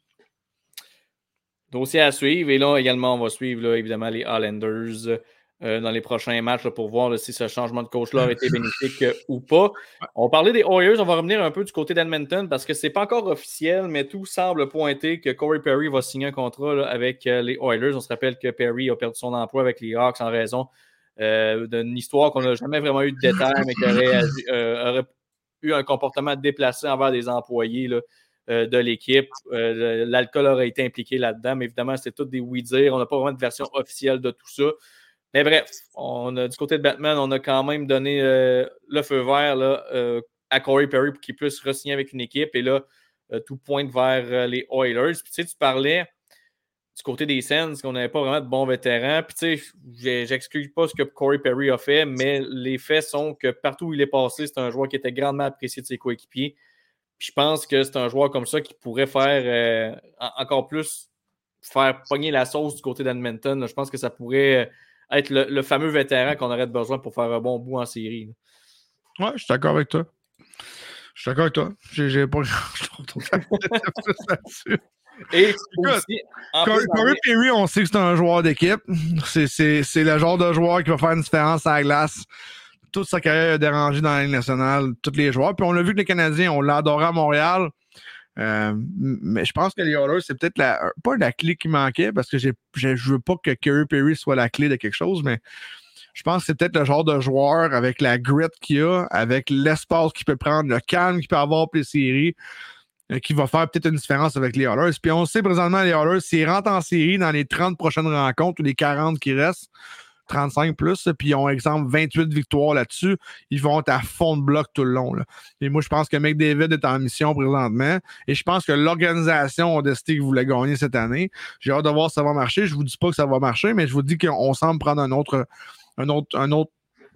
Dossier à suivre. Et là, également, on va suivre, là, évidemment, les Islanders euh, dans les prochains matchs là, pour voir là, si ce changement de coach-là a été bénéfique euh, ou pas. On parlait des Oilers. On va revenir un peu du côté d'Edmonton parce que c'est pas encore officiel, mais tout semble pointer que Corey Perry va signer un contrat là, avec euh, les Oilers. On se rappelle que Perry a perdu son emploi avec les Hawks en raison euh, d'une histoire qu'on n'a jamais vraiment eu de détails, mais qui aurait, euh, aurait eu un comportement déplacé envers des employés là, euh, de l'équipe. Euh, l'alcool aurait été impliqué là-dedans, mais évidemment, c'était tout des oui-dire. On n'a pas vraiment de version officielle de tout ça. Mais bref, on a, du côté de Batman, on a quand même donné euh, le feu vert là, euh, à Corey Perry pour qu'il puisse re-signer avec une équipe. Et là, euh, tout pointe vers euh, les Oilers. Puis, tu sais, tu parlais du côté des Sens qu'on n'avait pas vraiment de bons vétérans. Puis, tu sais, j'excuse pas ce que Corey Perry a fait, mais les faits sont que partout où il est passé, c'est un joueur qui était grandement apprécié de ses coéquipiers. Puis, je pense que c'est un joueur comme ça qui pourrait faire euh, encore plus faire pogner la sauce du côté d'Edmonton. Je pense que ça pourrait être le, le fameux vétéran qu'on aurait besoin pour faire un bon bout en série. Là. Ouais, je suis d'accord avec toi. Je suis d'accord avec toi. J'ai, j'ai pas là-dessus. Et aussi, Corey Perry, on sait que c'est un joueur d'équipe. C'est, c'est, c'est le genre de joueur qui va faire une différence à la glace. Toute sa carrière a dérangé dans la Ligue nationale, tous les joueurs. Puis on a vu que les Canadiens, on l'a adoré à Montréal. Euh, mais je pense que les Oilers, c'est peut-être la, pas la clé qui manquait parce que j'ai, j'ai, je veux pas que Corey Perry soit la clé de quelque chose, mais je pense que c'est peut-être le genre de joueur avec la grit qu'il a, avec l'espace qu'il peut prendre, le calme qu'il peut avoir pour les séries, euh, qui va faire peut-être une différence avec les Oilers. Puis on sait présentement, les Oilers, s'ils rentrent en série dans les trente prochaines rencontres ou les quarante qui restent, trente-cinq plus, puis ils ont, exemple, vingt-huit victoires là-dessus, ils vont être à fond de bloc tout le long. Là. Et moi, je pense que McDavid est en mission présentement, et je pense que l'organisation a décidé qu'ils voulaient gagner cette année. J'ai hâte de voir si ça va marcher. Je vous dis pas que ça va marcher, mais je vous dis qu'on semble prendre un autre, un autre, un autre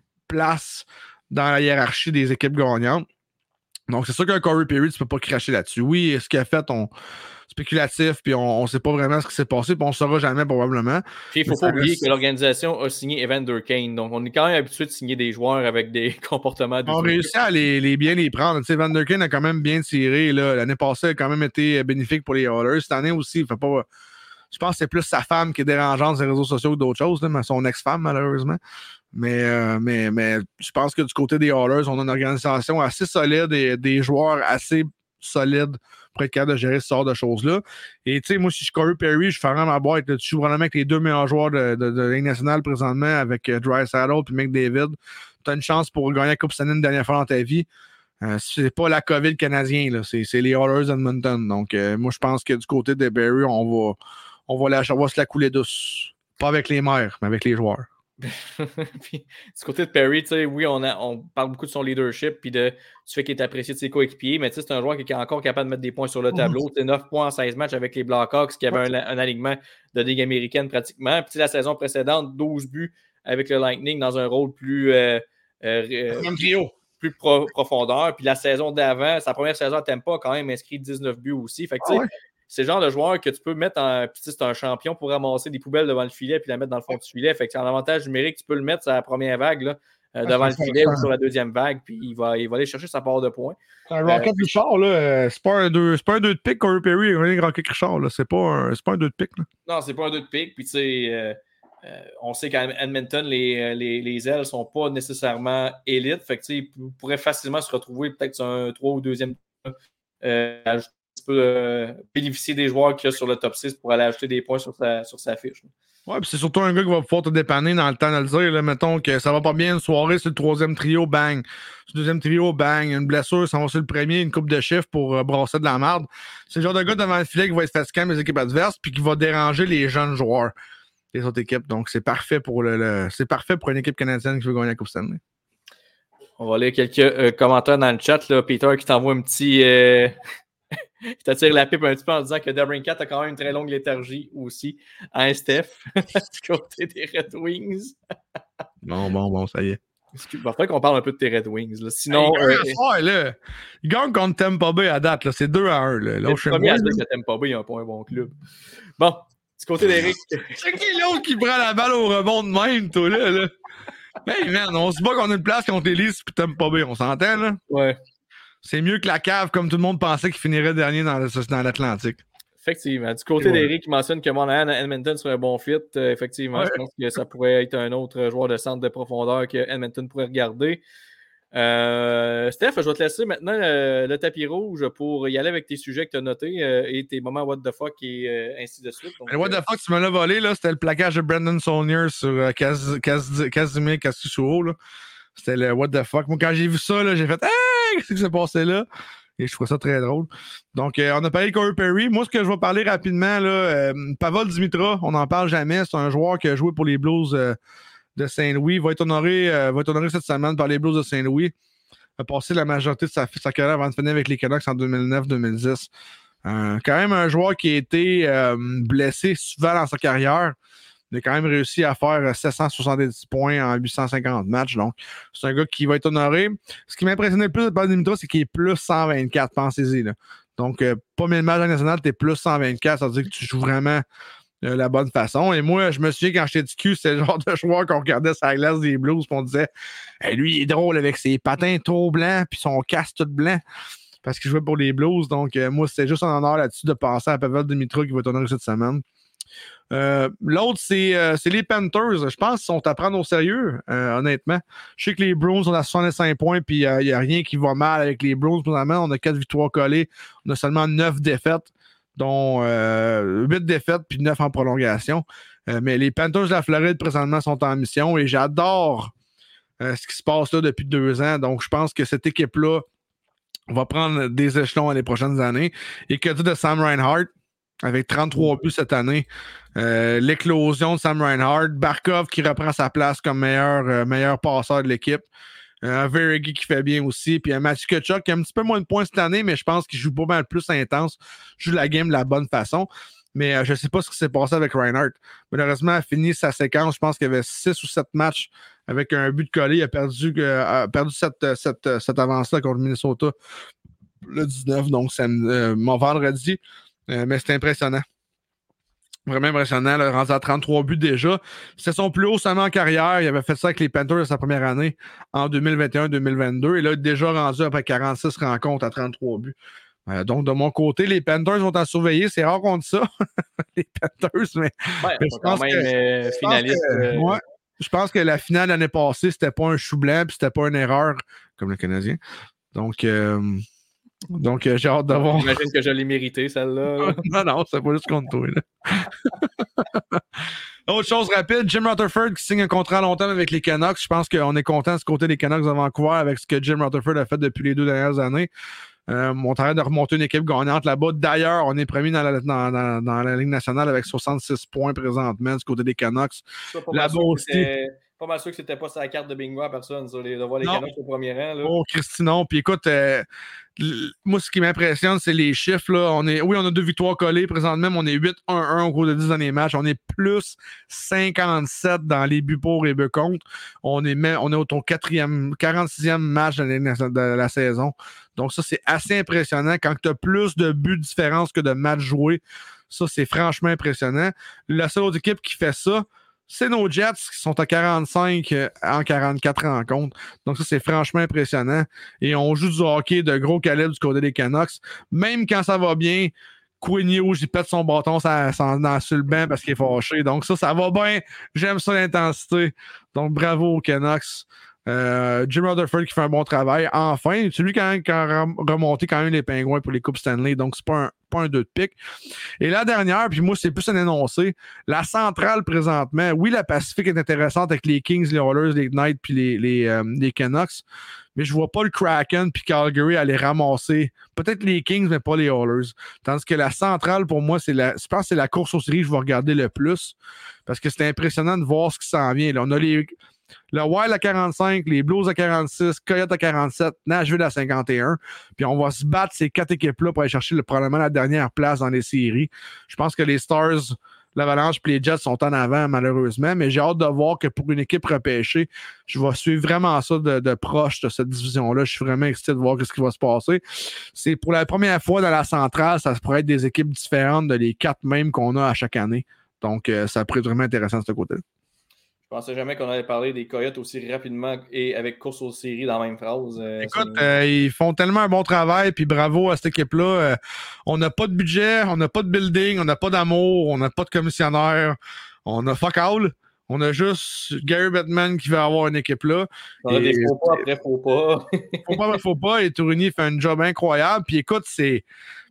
place dans la hiérarchie des équipes gagnantes. Donc, c'est sûr qu'un Corey Perry, tu peux pas cracher là-dessus. Oui, ce qu'il a fait, on spéculatif, puis on ne sait pas vraiment ce qui s'est passé, puis on ne saura jamais probablement. Puis il ne faut pas oublier reste... que l'organisation a signé Evander Kane, donc on est quand même habitué de signer des joueurs avec des comportements... On réussit à les, les bien les prendre. Tu sais, Evander Kane a quand même bien tiré. Là. L'année passée, il a quand même été bénéfique pour les Oilers. Cette année aussi, il fait pas... Je pense que c'est plus sa femme qui est dérangeante sur les réseaux sociaux que d'autres choses, là, mais son ex-femme, malheureusement. Mais, euh, mais, mais je pense que du côté des Oilers, on a une organisation assez solide et des joueurs assez solides pour être capable de gérer ce genre de choses-là. Et tu sais, moi, si je suis Corey Perry, je ferais ma boîte. Là, tu joues vraiment avec les deux meilleurs joueurs de, de, de la Ligue nationale présentement, avec euh, Draisaitl et McDavid. Tu as une chance pour gagner la Coupe Stanley une dernière fois dans ta vie. Euh, c'est pas la COVID canadien, là. C'est, c'est les Oilers d'Edmonton. Donc, euh, moi, je pense que du côté de Barry, on va, on va, la, on va se la couler douce. Pas avec les mères, mais avec les joueurs. Puis, du côté de Perry, tu sais, oui, on, a, on parle beaucoup de son leadership puis de, du fait qu'il est apprécié de ses coéquipiers, mais tu sais, c'est un joueur qui est encore capable de mettre des points sur le tableau. C'est neuf points en seize matchs avec les Blackhawks qui avaient un, un alignement de Ligue américaine pratiquement. Puis la saison précédente, douze buts avec le Lightning dans un rôle plus euh, euh, trio. plus pro- profondeur. Puis la saison d'avant, sa première saison à Tampa a quand même inscrit dix-neuf buts aussi. Fait que tu sais, ah ouais. C'est le genre de joueur que tu peux mettre en. Puis c'est un champion pour ramasser des poubelles devant le filet puis la mettre dans le fond du filet. Fait que c'est un avantage numérique, tu peux le mettre sur la première vague là, euh, devant ah, le filet ou sur la deuxième vague, puis il va, il va aller chercher sa part de points. C'est un Rocket euh, Richard, là. C'est pas un deux de pique, Corey Perry, un Rocket Richard, là. C'est pas un, c'est pas un deux de pique, là. Non, c'est pas un deux de pique. Puis tu sais, euh, euh, on sait qu'à Edmonton, les, les, les ailes sont pas nécessairement élites. Fait que tu sais, il pourrait facilement se retrouver peut-être sur un trois ou deuxième euh, peut euh, bénéficier des joueurs qu'il y a sur le top six pour aller ajouter des points sur sa, sur sa fiche. Ouais, puis c'est surtout un gars qui va pouvoir te dépanner dans le temps de le dire. Là, mettons que ça va pas bien une soirée, c'est le troisième trio, bang. Sur le deuxième trio, bang. Une blessure, ça va sur le premier, une coupe de chiffres pour euh, brasser de la merde. C'est le genre de gars devant le filet qui va être fatiguant les équipes adverses puis qui va déranger les jeunes joueurs des autres équipes. Donc, c'est parfait pour le, le c'est parfait pour une équipe canadienne qui veut gagner la Coupe Stanley. On va lire quelques euh, commentaires dans le chat. Là. Peter qui t'envoie un petit... Euh... Je t'attire la pipe un petit peu en disant que DeBrincat a quand même une très longue léthargie aussi. Hein, Steph? Du côté des Red Wings. Bon, bon, bon, ça y est. Il va falloir qu'on parle un peu de tes Red Wings. Là. Sinon. Hey, euh... soir, là, ils gagnent contre Tampa Bay à date. Là. C'est deux à un. Là. Là, le premier à dire que Tampa Bay n'a pas un bon club. Bon, du côté d'Éric. C'est qui l'autre qui prend la balle au rebond de même, toi, là? là? Hey, man, on se bat qu'on a une place contre les Leafs et Tampa Bay. On s'entend, là? Ouais. C'est mieux que la cave, comme tout le monde pensait qu'il finirait dernier dans, le, dans l'Atlantique. Effectivement. Du côté ouais. d'Éric, qui mentionne que Monahan à Edmonton serait un bon fit. Euh, effectivement, ouais. Je pense que ça pourrait être un autre joueur de centre de profondeur que Edmonton pourrait regarder. Euh, Steph, je vais te laisser maintenant euh, le tapis rouge pour y aller avec tes sujets que tu as notés euh, et tes moments what the fuck et euh, ainsi de suite. Donc, le what the fuck, tu me l'as volé, là, c'était le plaquage de Brendan Saunier sur euh, Kaz, Kaz, Kazimir Kaskisuo. C'était le what the fuck. Moi, quand j'ai vu ça, là, j'ai fait hey, qu'est-ce qui s'est passé là? Et je trouve ça très drôle. Donc, euh, on a parlé de Corey Perry. Moi, ce que je vais parler rapidement, là, euh, Pavel Dimitra, on n'en parle jamais. C'est un joueur qui a joué pour les Blues euh, de Saint-Louis. Il va être honoré, euh, va être honoré cette semaine par les Blues de Saint-Louis. Il a passé la majorité de sa, sa carrière avant de finir avec les Canucks en deux mille neuf deux mille dix. Euh, quand même un joueur qui a été euh, blessé souvent dans sa carrière. Il a quand même réussi à faire sept cent soixante-dix points en huit cent cinquante matchs. Donc, c'est un gars qui va être honoré. Ce qui m'impressionnait le plus de Paul Dimitrov, c'est qu'il est plus cent vingt-quatre. Pensez-y. Là. Donc, euh, pas mille matchs national, tu es plus cent vingt-quatre. Ça veut dire que tu joues vraiment de la bonne façon. Et moi, je me souviens quand j'étais du cul, c'était le genre de joueur qu'on regardait sur la glace des Blues et on disait hey, lui, il est drôle avec ses patins trop blancs puis son casque tout blanc parce qu'il jouait pour les Blues. Donc, euh, moi, c'était juste un honneur là-dessus de penser à Pavel Dimitrov qui va être honoré cette semaine. Euh, l'autre, c'est, euh, c'est les Panthers. Je pense qu'ils sont à prendre au sérieux, euh, honnêtement. Je sais que les Bruins ont à soixante-cinq points, puis il euh, n'y a rien qui va mal avec les Bruins. On a quatre victoires collées. On a seulement neuf défaites, dont euh, huit défaites, puis neuf en prolongation. Euh, mais les Panthers de la Floride, présentement, sont en mission et j'adore euh, ce qui se passe là depuis deux ans. Donc, je pense que cette équipe-là va prendre des échelons les prochaines années. Et que dire de Sam Reinhart? Avec trente-trois buts cette année. Euh, l'éclosion de Sam Reinhart. Barkov qui reprend sa place comme meilleur, euh, meilleur passeur de l'équipe. Un euh, Verigi qui fait bien aussi. Puis un Matthew Tkachuk qui a un petit peu moins de points cette année, mais je pense qu'il joue pas mal plus intense. Joue la game de la bonne façon. Mais euh, je ne sais pas ce qui s'est passé avec Reinhart. Malheureusement, il a fini sa séquence. Je pense qu'il y avait six ou sept matchs avec un but de collé. Il a perdu, euh, a perdu cette, cette, cette avance-là contre Minnesota le dix-neuf, donc c'est euh, mon vendredi. Euh, mais c'est impressionnant. Vraiment impressionnant. Là, rendu à trente-trois buts déjà. C'est son plus haut seulement en carrière. Il avait fait ça avec les Panthers de sa première année en deux mille vingt et un deux mille vingt-deux. Et là, déjà rendu après quarante-six rencontres à trente-trois buts. Euh, donc, de mon côté, les Panthers vont en surveiller. C'est rare qu'on dit ça, les Panthers, mais, ouais, mais je pense quand que, même euh, finaliste. Je pense, que, euh, ouais, je pense que la finale l'année passée, c'était pas un chou blanc, puis c'était pas une erreur, comme le Canadien. Donc, euh, donc euh, j'ai hâte de voir. J'imagine que je l'ai mérité, celle-là. non, non, c'est pas juste contre toi. Là. Autre chose rapide, Jim Rutherford qui signe un contrat à long terme avec les Canucks. Je pense qu'on est content de ce côté des Canucks de Vancouver avec ce que Jim Rutherford a fait depuis les deux dernières années. Euh, on train de remonter une équipe gagnante là-bas. D'ailleurs, on est premier dans la, dans, dans, dans la Ligue nationale avec soixante-six points présentement du côté des Canucks. Là-bas aussi. Pas mal sûr que c'était pas sa carte de bingo à personne, ça, les, de voir les non. Canucks au premier rang. Là. Oh, Christy, non. Puis écoute, euh, moi, ce qui m'impressionne, c'est les chiffres. Là. On est, oui, on a deux victoires collées présentement, mais on est huit un un au cours de dix derniers matchs. On est plus cinquante-sept dans les buts pour et buts contre. On est, on est au ton quatrième, quarante-sixième match de la, de la saison. Donc, ça, c'est assez impressionnant. Quand tu as plus de buts de différence que de matchs joués, ça, c'est franchement impressionnant. La seule autre équipe qui fait ça, c'est nos Jets qui sont à quarante-cinq en quarante-quatre rencontres. Donc ça, c'est franchement impressionnant. Et on joue du hockey de gros calibre du côté des Canucks. Même quand ça va bien, Quinn Hughes, il pète son bâton ça, ça, dans, sur le banc parce qu'il est fâché. Donc ça, ça va bien. J'aime ça l'intensité. Donc bravo aux Canucks. Euh, Jim Rutherford qui fait un bon travail. Enfin, c'est lui qui a, qui a remonté quand même les Pingouins pour les Coupes Stanley. Donc c'est pas un, pas un deux de pique. Et la dernière, puis moi, c'est plus un énoncé. La centrale, présentement, oui, la Pacifique est intéressante avec les Kings, les Oilers, les Knights, puis les, les, euh, les Canucks. Mais je vois pas le Kraken puis Calgary aller ramasser. Peut-être les Kings, mais pas les Oilers. Tandis que la centrale, pour moi, c'est la, je pense que c'est la course aux séries que je vais regarder le plus. Parce que c'est impressionnant de voir ce qui s'en vient. Là, on a les... Le Wild à quarante-cinq, les Blues à quarante-six, Coyotes à quarante-sept, Nashville à cinquante et un. Puis on va se battre ces quatre équipes-là pour aller chercher le, probablement la dernière place dans les séries. Je pense que les Stars, l'Avalanche et les Jets sont en avant, malheureusement. Mais j'ai hâte de voir que pour une équipe repêchée, je vais suivre vraiment ça de, de proche de cette division-là. Je suis vraiment excité de voir ce qui va se passer. C'est pour la première fois dans la centrale, ça pourrait être des équipes différentes de les quatre mêmes qu'on a à chaque année. Donc, euh, ça pourrait être vraiment intéressant de ce côté-là. Je pensais jamais qu'on allait parler des Coyotes aussi rapidement et avec course aux séries dans la même phrase. Euh, Écoute, euh, ils font tellement un bon travail, puis bravo à cette équipe-là. Euh, on n'a pas de budget, on n'a pas de building, on n'a pas d'amour, on n'a pas de commissionnaire, on a fuck all. On a juste Gary Bettman qui va avoir une équipe-là. On a et, des faux pas après faux pas. Faux pas après faux pas, et Tourigny fait un job incroyable. Puis écoute, c'est...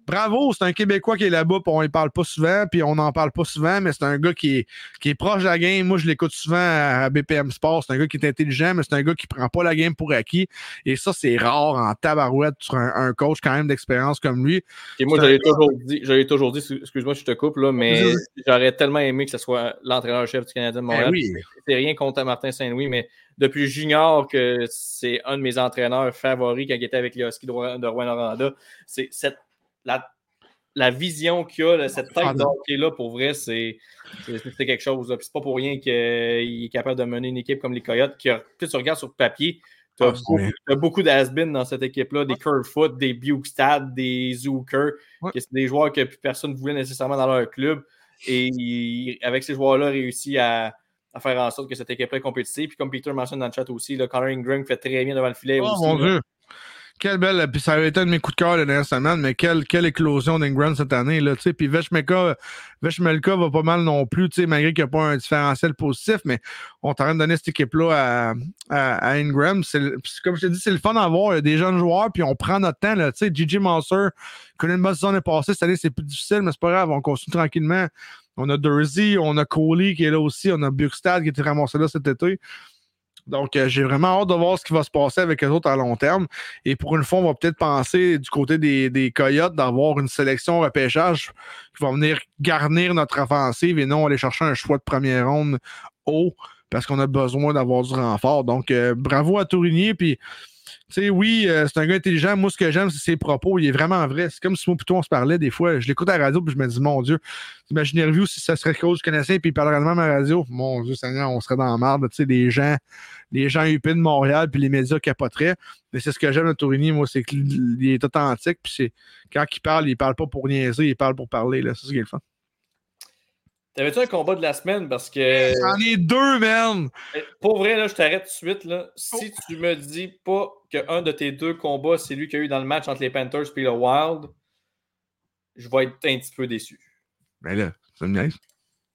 bravo, c'est un Québécois qui est là-bas, puis on ne parle pas souvent, puis on n'en parle pas souvent, mais c'est un gars qui est, qui est proche de la game. Moi, je l'écoute souvent à B P M Sport. C'est un gars qui est intelligent, mais c'est un gars qui prend pas la game pour acquis. Et ça, c'est rare en tabarouette sur un, un coach quand même d'expérience comme lui. Et moi, j'avais toujours dit, j'avais toujours dit, excuse-moi, je te coupe, là, mais oui. J'aurais tellement aimé que ce soit l'entraîneur-chef du Canadien de Montréal. Ben oui. C'est rien contre Martin Saint-Louis, mais depuis junior que c'est un de mes entraîneurs favoris quand il était avec les Huskies de Rouyn-Noranda. C'est cette, la, la vision qu'il a, là, cette tête d'hockey-là, pour vrai, c'est, c'est, c'est quelque chose. Là. Puis c'est pas pour rien qu'il est capable de mener une équipe comme les Coyotes, qui a, tu regardes sur papier, tu as, oh, beaucoup, t'as beaucoup d'has-been dans cette équipe-là, des Kerfoot, des Bukestad, des Zucker, ouais. que c'est des joueurs que plus personne ne voulait nécessairement dans leur club. Et il, avec ces joueurs-là, réussi à, à faire en sorte que cette équipe-là est compétitive. Puis comme Peter mentionne dans le chat aussi, là, Connor Ingram fait très bien devant le filet oh, aussi. Mon là. Dieu! Quelle belle, puis ça avait été un de mes coups de cœur la dernière semaine, mais quelle, quelle éclosion d'Ingram cette année, là, tu sais, puis Veshmelka, Veshmelka va pas mal non plus, tu sais, malgré qu'il n'y a pas un différentiel positif, mais on est en train de donner cette équipe-là à, à, à Ingram. C'est, comme je te dis, c'est le fun d'avoir des jeunes joueurs, puis on prend notre temps, là, tu sais, J J Monster, connaît une bonne saison l'année passée, cette année, c'est plus difficile, mais c'est pas grave, on continue tranquillement. On a Dursey, on a Coley qui est là aussi, on a Bukestad qui était ramassé là cet été. Donc, euh, j'ai vraiment hâte de voir ce qui va se passer avec les autres à long terme. Et pour une fois, on va peut-être penser du côté des, des Coyotes d'avoir une sélection repêchage qui va venir garnir notre offensive et non aller chercher un choix de première ronde haut parce qu'on a besoin d'avoir du renfort. Donc, euh, bravo à Tourigny. Puis, tu sais, oui, euh, c'est un gars intelligent. Moi, ce que j'aime, c'est ses propos. Il est vraiment vrai. C'est comme si moi, plutôt, on se parlait des fois. Je l'écoute à la radio, puis je me dis, mon Dieu, imaginez-vous si ça serait cause du Canadien, puis il parlerait de même à la radio. Mon Dieu, Seigneur, on serait dans la merde. Tu sais, les gens, les gens U P de Montréal, puis les médias capoteraient. Mais c'est ce que j'aime de Tourigny, moi, c'est qu'il est authentique, puis c'est quand il parle, il parle pas pour niaiser, il parle pour parler. Là. C'est ce qui est le fun. T'avais-tu un combat de la semaine? Parce que. J'en ai deux, man! Pour vrai, là, je t'arrête tout de suite. Là. Si oh. tu me dis pas qu'un de tes deux combats, c'est lui qu'il y a eu dans le match entre les Panthers et le Wild, je vais être un petit peu déçu. Ben là, ça me niaise.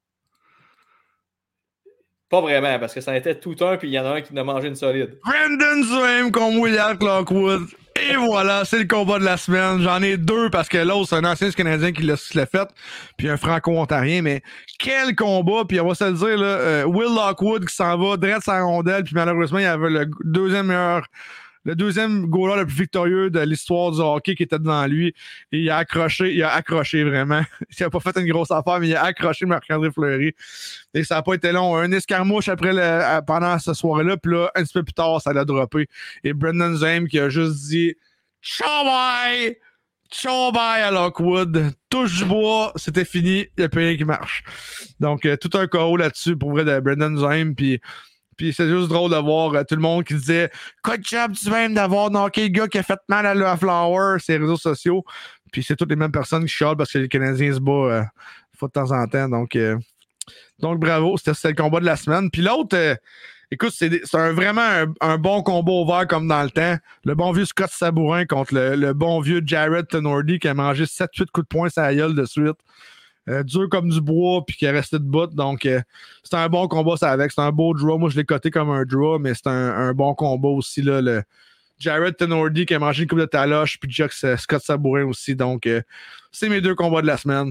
Pas vraiment, parce que ça en était tout un, puis il y en a un qui en a mangé une solide. Brendan Swaim contre William Lockwood. Et voilà, c'est le combat de la semaine. J'en ai deux parce que l'autre, c'est un ancien Canadien qui l'a, l'a fait, puis un Franco-Ontarien. Mais quel combat! Puis on va se le dire, là, euh, Will Lockwood qui s'en va direct sa rondelle, puis malheureusement, il y avait le deuxième meilleur, le deuxième goaler le plus victorieux de l'histoire du hockey qui était devant lui. Et il a accroché, il a accroché vraiment. Il a pas fait une grosse affaire, mais il a accroché Marc-André Fleury. Et ça n'a pas été long. Un escarmouche après le, pendant ce soir-là, puis là, un petit peu plus tard, ça l'a droppé. Et Brendan Swaim qui a juste dit « Chambay! Chambay à Lockwood! Touche du bois! » C'était fini. Il n'y a plus rien qui marche. Donc, euh, tout un K O là-dessus pour vrai de Brendan Swaim. Puis Puis c'est juste drôle de voir euh, tout le monde qui disait « Good job du même d'avoir knocké le gars qui a fait mal à la Flower » sur les réseaux sociaux. Puis c'est toutes les mêmes personnes qui chialent parce que les Canadiens se battent euh, fois de temps en temps. Donc, euh, donc bravo, c'était, c'était le combat de la semaine. Puis l'autre, euh, écoute, c'est, c'est un, vraiment un, un bon combat ouvert comme dans le temps. Le bon vieux Scott Sabourin contre le, le bon vieux Jared Tenordi qui a mangé sept huit coups de poing sur la gueule de suite. Euh, dur comme du bois, puis qui est resté debout. Donc, euh, c'est un bon combat, ça avec. C'est un beau draw. Moi, je l'ai coté comme un draw, mais c'est un, un bon combat aussi. Là, le Jared Tenordi qui a mangé une coupe de taloche, puis Jack Scott Sabourin aussi. Donc, euh, c'est mes deux combats de la semaine.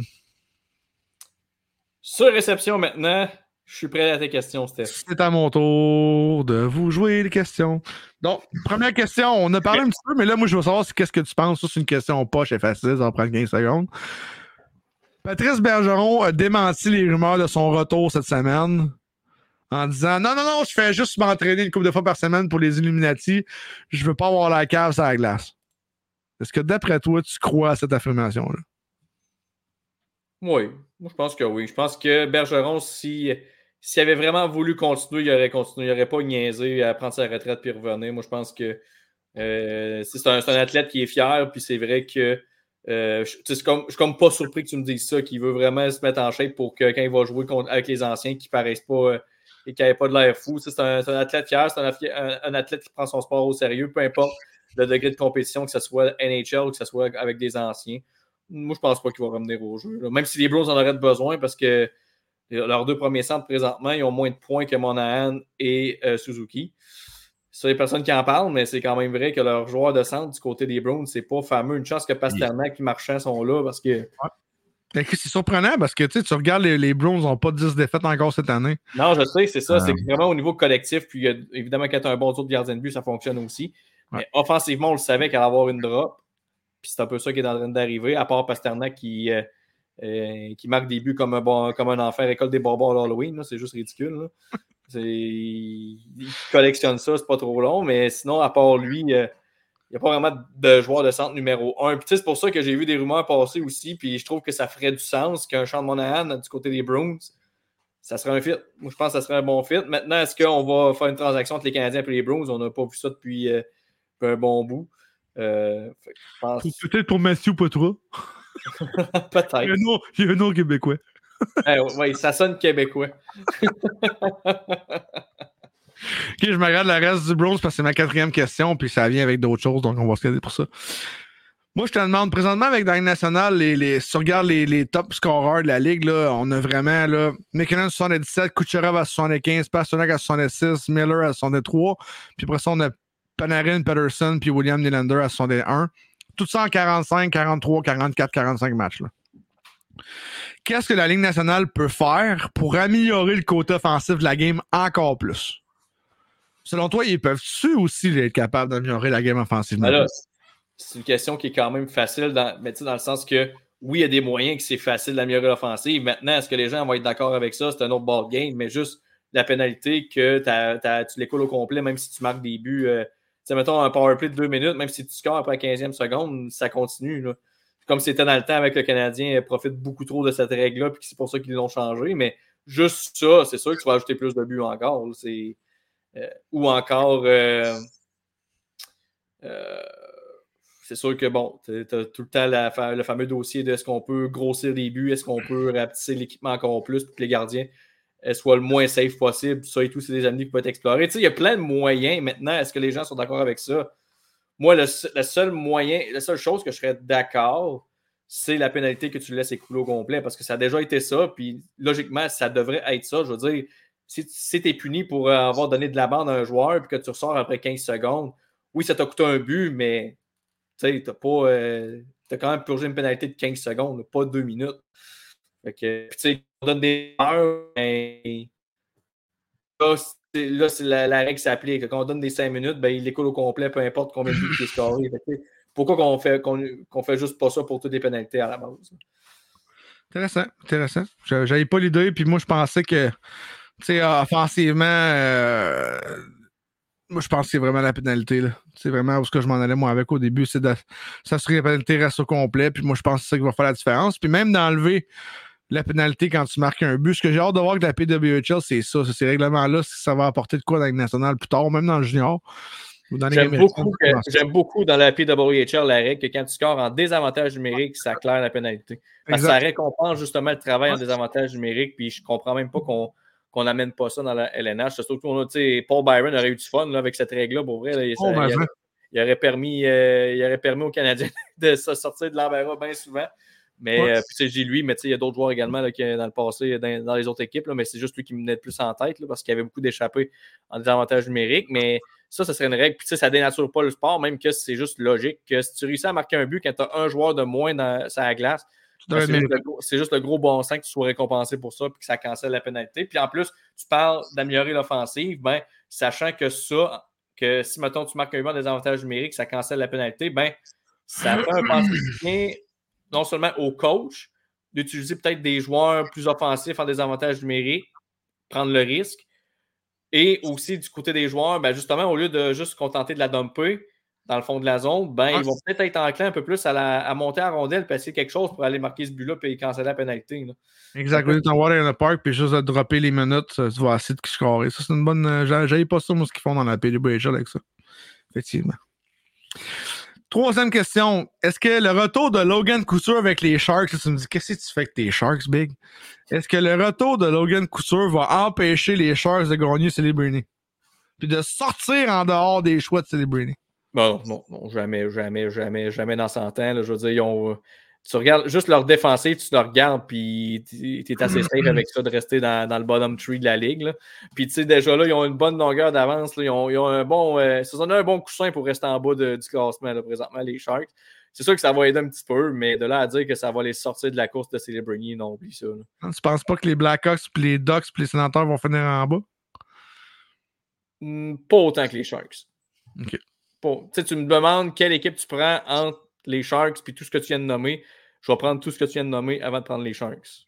Sur réception maintenant, je suis prêt à tes questions, Steph. C'est à mon tour de vous jouer les questions. Donc, première question, on a parlé un petit peu, mais là, moi, je veux savoir qu'est-ce que tu penses. Ça, c'est une question poche et facile, ça va prendre quinze secondes. Patrice Bergeron a démenti les rumeurs de son retour cette semaine en disant « Non, non, non, je fais juste m'entraîner une couple de fois par semaine pour les Illuminati. Je veux pas avoir la cave sur la glace. » Est-ce que d'après toi, tu crois à cette affirmation-là? Oui, moi je pense que oui. Je pense que Bergeron, si, s'il avait vraiment voulu continuer, il aurait continué. Il n'aurait pas niaisé à prendre sa retraite puis revenir. Moi, je pense que euh, c'est, un, c'est un athlète qui est fier, puis c'est vrai que Euh, je, c'est comme, je suis comme pas surpris que tu me dises ça, qu'il veut vraiment se mettre en shape pour que quand il va jouer contre, avec les anciens qui paraissent pas euh, et qui n'avaient pas de l'air fou. C'est un, c'est un athlète fier, c'est un, un, un athlète qui prend son sport au sérieux, peu importe le degré de compétition, que ce soit N H L ou que ce soit avec des anciens. Moi, je pense pas qu'il va revenir au jeu. Là. Même si les Blues en auraient besoin, parce que leurs deux premiers centres présentement, ils ont moins de points que Monahan et euh, Suzuki. sur les personnes qui en parlent, mais c'est quand même vrai que leurs joueurs de centre du côté des Browns, c'est pas fameux. Une chance que Pasternak et Marchand sont là parce que. Ouais. C'est surprenant parce que tu regardes les, les Browns n'ont pas dix défaites encore cette année. Non, je sais, c'est ça. Euh... C'est vraiment au niveau collectif. Puis évidemment, quand tu as un bon tour de gardien de but, ça fonctionne aussi. Ouais. Mais offensivement, on le savait qu'elle allait avoir une drop. Puis c'est un peu ça qui est en train d'arriver, à part Pasternak qui, euh, euh, qui marque des buts comme un, bon, comme un enfant, récolte des bonbons à l'Halloween. Là. C'est juste ridicule. Là. C'est... Il collectionne ça, c'est pas trop long. Mais sinon, à part lui, euh, il n'y a pas vraiment de joueur de centre numéro un. Puis c'est pour ça que j'ai vu des rumeurs passer aussi. Puis je trouve que ça ferait du sens qu'un Sean Monahan du côté des Browns, ça serait un fit. Moi, je pense que ça serait un bon fit. Maintenant, est-ce qu'on va faire une transaction entre les Canadiens et les Browns? On n'a pas vu ça depuis, euh, depuis un bon bout. Euh, pense... Peut-être pour Matthew, pas toi. Peut-être. Il y a un nom, il y a un nom québécois. eh, oui, ça sonne québécois. Ok, je me regarde le reste du Browns parce que c'est ma quatrième question, puis ça vient avec d'autres choses, donc on va se garder pour ça. Moi, je te demande, présentement, avec dans la Ligue nationale, les, les, si tu regardes les, les top scorers de la Ligue, là, on a vraiment là, McKinnon à soixante-dix-sept, Kucherov à soixante-quinze, Pasternak à soixante-six, Miller à soixante-trois, puis après ça, on a Panarin, Pettersson, puis William Nylander à soixante-et-un. Tout ça en quarante-cinq, quarante-trois, quarante-quatre, quarante-cinq matchs. Là. Qu'est-ce que la Ligue nationale peut faire pour améliorer le côté offensif de la game encore plus? Selon toi, ils peuvent-tu aussi être capables d'améliorer la game offensivement? Alors, c'est une question qui est quand même facile, dans, mais dans le sens que oui, il y a des moyens que c'est facile d'améliorer l'offensive. Maintenant, est-ce que les gens vont être d'accord avec ça? C'est un autre ball game, mais juste la pénalité que t'as, t'as, tu l'écoules au complet, même si tu marques des buts. Euh, tu sais, mettons un powerplay de deux minutes, même si tu scores après la quinzième seconde, ça continue. Là. Comme c'était dans le temps avec le Canadien, profite beaucoup trop de cette règle-là, puis c'est pour ça qu'ils l'ont changé. Mais juste ça, c'est sûr que tu vas ajouter plus de buts encore. Là, c'est, euh, ou encore. Euh, euh, c'est sûr que, bon, tu as tout le temps la, le fameux dossier de est-ce qu'on peut grossir les buts, est-ce qu'on peut rapetisser l'équipement encore plus pour que les gardiens soient le moins safe possible. Ça et tout, c'est des avenues qui peuvent être explorées. Tu sais, il y a plein de moyens maintenant. Est-ce que les gens sont d'accord avec ça? Moi, le, le seul moyen, la seule chose que je serais d'accord, c'est la pénalité que tu laisses écouler au complet parce que ça a déjà été ça. Puis, logiquement, ça devrait être ça. Je veux dire, si, si tu es puni pour avoir donné de la bande à un joueur et que tu ressors après quinze secondes, oui, ça t'a coûté un but, mais tu sais, t'as pas. Euh, t'as quand même purgé une pénalité de quinze secondes, pas deux minutes. Fait que, tu sais, on donne des heures, mais là, c'est, là, c'est la, la règle s'applique. Quand on donne des cinq minutes, ben, il l'écoule au complet, peu importe combien de buts il est scoré. Pourquoi qu'on fait, qu'on, qu'on fait juste pas ça pour toutes les pénalités à la base? Intéressant, intéressant. J'avais pas l'idée, puis moi, je pensais que, tu sais, offensivement, euh, moi, je pense que c'est vraiment la pénalité. Là. C'est vraiment où ce que je m'en allais, moi, avec au début, c'est de s'assurer que la pénalité reste au complet. Puis moi, je pense que c'est ça qui va faire la différence. Puis même d'enlever la pénalité quand tu marques un but. Ce que j'ai hâte de voir avec la P W H L, c'est ça. C'est ces règlements-là, ça va apporter de quoi dans la Ligue nationale plus tard, même dans le junior. Ou dans les j'aime, beaucoup que, j'aime beaucoup dans la P W H L la règle que quand tu scores en désavantage numérique, ça claire la pénalité. Parce que ça récompense justement le travail en désavantage numérique. Puis je comprends même pas qu'on qu'on n'amène pas ça dans la L N H. C'est surtout qu'on a, tu sais, Paul Byron aurait eu du fun là, avec cette règle-là, pour vrai. Là, il, oh, ça, ben il, aurait, il, aurait permis, euh, il aurait permis aux Canadiens de se sortir de l'embarras bien souvent. Mais ouais. euh, puis j'ai lui, mais il y a d'autres joueurs également là, qui, dans le passé, dans, dans les autres équipes, là, mais c'est juste lui qui me venait le plus en tête là, parce qu'il y avait beaucoup d'échappées en désavantage numérique. Mais ça, ça serait une règle. Puis ça ne dénature pas le sport, même que c'est juste logique. Que si tu réussis à marquer un but quand tu as un joueur de moins dans sa glace, ben, c'est, juste gros, c'est juste le gros bon sens que tu sois récompensé pour ça et que ça cancelle la pénalité. Puis en plus, tu parles d'améliorer l'offensive, ben, sachant que ça, que si mettons tu marques un but en désavantage numérique, ça cancelle la pénalité, ben, ça fait un penser bien non seulement au coach d'utiliser peut-être des joueurs plus offensifs en désavantage numérique, prendre le risque, et aussi du côté des joueurs, ben, justement, au lieu de juste se contenter de la dumper dans le fond de la zone, ben, ah, ils vont peut-être être enclins un peu plus à, la, à monter à rondelle, passer quelque chose pour aller marquer ce but-là et canceller la pénalité. Là. Exact. Au lieu de t'envoyer dans le parc puis juste de dropper les minutes, tu vas essayer de scorer. Ça, c'est une bonne. Euh, j'avais pas ça, moi, ce qu'ils font dans la P W H L avec ça. Effectivement. Troisième question. Est-ce que le retour de Logan Couture avec les Sharks, tu me dis, qu'est-ce que tu fais avec tes Sharks, Big? Est-ce que le retour de Logan Couture va empêcher les Sharks de gagner Celebrity? Puis de sortir en dehors des choix de Celebrity? Non, non, non, jamais, jamais, jamais, jamais dans cent ans. Là, je veux dire, ils ont, tu regardes juste leur défensif, tu le regardes, puis tu es assez safe avec ça de rester dans, dans le bottom three de la ligue. Là. Puis tu sais, déjà là, ils ont une bonne longueur d'avance. Ils ont, ils ont un bon. Euh, ça en a un bon coussin pour rester en bas de, du classement, là, présentement, les Sharks. C'est sûr que ça va aider un petit peu, mais de là à dire que ça va les sortir de la course de Celebrity, non, oublie ça. Là. Tu penses pas que les Blackhawks, puis les Ducks, puis les Sénateurs vont finir en bas? Mm, pas autant que les Sharks. OK. Pas, tu me demandes quelle équipe tu prends entre les Sharks et tout ce que tu viens de nommer. Je vais prendre tout ce que tu viens de nommer avant de prendre les Sharks.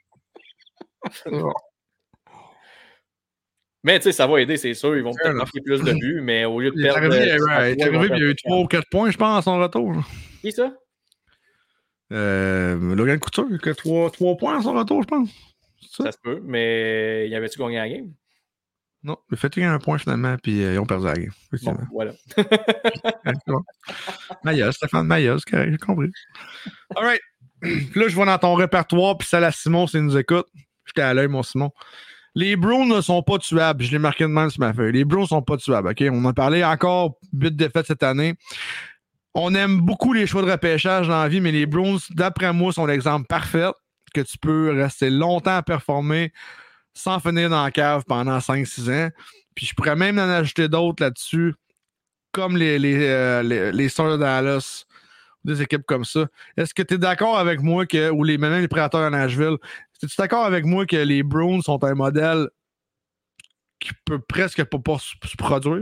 Mais tu sais, ça va aider, c'est sûr. Ils vont peut-être marquer plus de buts, mais au lieu de perdre. Il est arrivé, il, arrivé, il y a eu trois ou quatre points, je pense, à son retour. Qui ça? Euh, Logan Couture, il a trois points à son retour, je pense. Ça? ça se peut, mais y avait-tu gagné la game? Non, il a fait un point finalement, puis euh, ils ont perdu la game. Bon, voilà. Mailleuse, Stéphane Mailleuse, correct, j'ai compris. All right. Là, je vois dans ton répertoire, puis ça, la Simon, s'il nous écoute. J'étais à l'œil, mon Simon. Les Browns ne sont pas tuables. Je l'ai marqué de même sur ma feuille. Les Browns ne sont pas tuables, OK? On en parlait encore, huit défaites cette année. On aime beaucoup les choix de repêchage dans la vie, mais les Browns, d'après moi, sont l'exemple parfait que tu peux rester longtemps à performer sans finir dans la cave pendant cinq six ans. Puis je pourrais même en ajouter d'autres là-dessus, comme les, les, euh, les, les Stars de Dallas, des équipes comme ça. Est-ce que tu es d'accord avec moi que, ou les, même les Prédateurs de Nashville, es-tu d'accord avec moi que les Browns sont un modèle qui peut presque pas, pas se, se produire?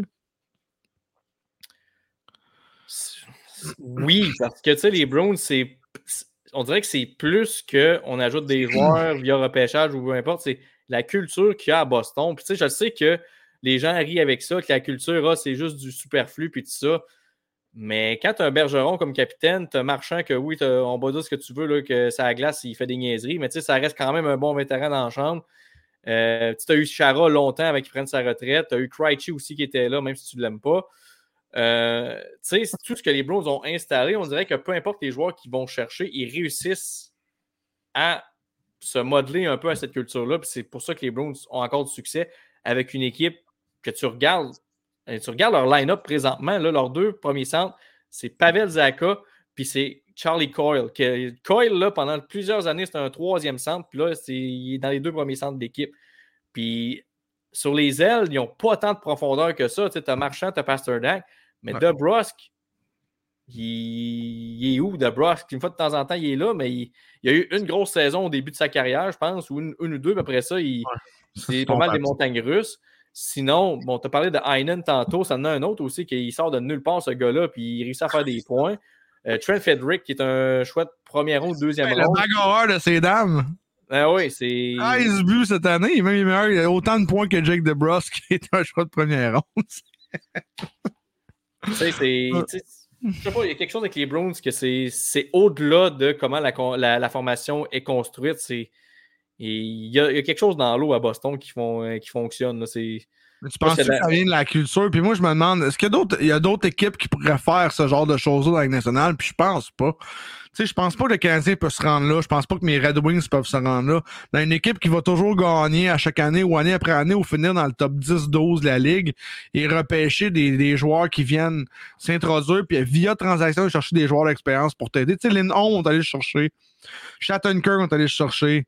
Oui, parce que tu sais, les Browns, c'est. On dirait que c'est plus qu'on ajoute des joueurs via repêchage ou peu importe, c'est la culture qu'il y a à Boston. Puis tu sais, je sais que les gens rient avec ça, que la culture, ah, c'est juste du superflu puis tout ça. Mais quand tu as un Bergeron comme capitaine, tu as Marchand que oui, on va dire ce que tu veux, là, que ça glace, il fait des niaiseries, mais tu sais, ça reste quand même un bon vétéran dans la chambre. Euh, tu as eu Chara longtemps avec qu'il prenne sa retraite. Tu as eu Krejci aussi qui était là, même si tu ne l'aimes pas. Euh, tu sais, tout ce que les Browns ont installé, on dirait que peu importe les joueurs qu'ils vont chercher, ils réussissent à se modeler un peu à cette culture-là. Puis c'est pour ça que les Browns ont encore du succès avec une équipe que tu regardes. Tu regardes leur line-up présentement, là, leurs deux premiers centres, c'est Pavel Zacha, puis c'est Charlie Coyle. Que, Coyle, là, pendant plusieurs années, c'était un troisième centre, puis là, c'est, il est dans les deux premiers centres d'équipe. Puis sur les ailes, ils n'ont pas tant de profondeur que ça. Tu as Marchand, tu as Pasternak, mais ouais. DeBrusk, il, il est où, DeBrusk? Une fois de temps en temps, il est là, mais il, il a eu une grosse saison au début de sa carrière, je pense, ou une, une ou deux, puis après ça, il, ouais, ça c'est pas mal des montagnes russes. Sinon, bon, tu as parlé de Heinen tantôt, ça en a un autre aussi qui sort de nulle part, ce gars-là, puis il réussit à faire des points. Euh, Trent Frederick, qui est un choix de première ronde, deuxième hey, ronde. Le bagarreur de ces dames. Ah oui, c'est. Ah, il se but cette année, il est même meilleur. Il a autant de points que Jake DeBrusk, qui est un choix de première ronde. Tu sais, c'est. Je sais pas, il y a quelque chose avec les Browns que c'est, c'est au-delà de comment la, la, la formation est construite. C'est. Il y, a, il y a quelque chose dans l'eau à Boston qui, font, qui fonctionne. Là. C'est, mais tu penses que ça vient de la culture? Puis moi, je me demande, est-ce qu'il y a d'autres, il y a d'autres équipes qui pourraient faire ce genre de choses-là dans la Ligue nationale? Puis je pense pas. Tu sais, je pense pas que le Canadien peut se rendre là. Je pense pas que mes Red Wings peuvent se rendre là. Dans une équipe qui va toujours gagner à chaque année ou année après année ou finir dans le top dix douze de la Ligue et repêcher des, des joueurs qui viennent s'introduire puis via transaction chercher des joueurs d'expérience pour t'aider. Tu sais, Lindholm, on est allé le chercher. Shattenkirk, on est allé le chercher.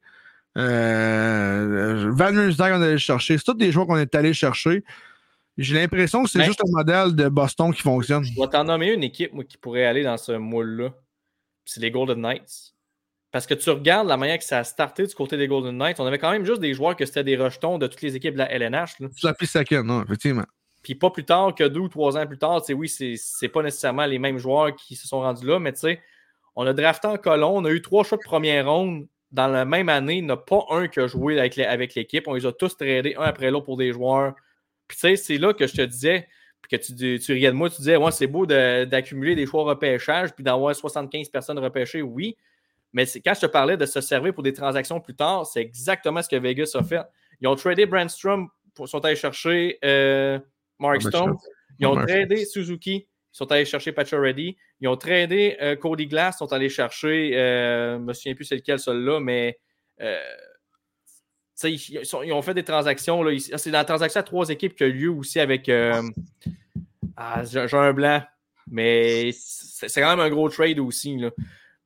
Euh, Van Riemsdyk, on est allé le chercher. C'est tous des joueurs qu'on est allé chercher. J'ai l'impression que c'est ben, juste un modèle de Boston qui fonctionne. Je vais t'en nommer une équipe moi, qui pourrait aller dans ce moule-là. C'est les Golden Knights. Parce que tu regardes la manière que ça a starté du côté des Golden Knights, on avait quand même juste des joueurs que c'était des rejetons de toutes les équipes de la L N H. Là. Ça fait second, non, effectivement. Puis pas plus tard que deux ou trois ans plus tard, oui, c'est, c'est pas nécessairement les mêmes joueurs qui se sont rendus là, mais tu sais, on a drafté en colon, on a eu trois choix de première ronde dans la même année, il n'y en a pas un qui a joué avec, les, avec l'équipe. On les a tous tradés un après l'autre pour des joueurs. Puis tu sais, c'est là que je te disais, puis que tu, tu riais de moi, tu disais, ouais, c'est beau de, d'accumuler des choix repêchage puis d'avoir soixante-quinze personnes repêchées, oui. Mais c'est, quand je te parlais de se servir pour des transactions plus tard, c'est exactement ce que Vegas a fait. Ils ont tradé Brandstrom, pour, sont allés chercher euh, Mark Stone. Ils ont tradé Suzuki, ils sont allés chercher Pacioretty. Ils ont tradé euh, Cody Glass, ils sont allés chercher, euh, je ne me souviens plus c'est lequel celui-là, mais euh, ils, ils, sont, ils ont fait des transactions. Là, c'est la transaction à trois équipes qui a lieu aussi avec euh, ah, j'ai, j'ai un blanc, mais c'est, c'est quand même un gros trade aussi. Là.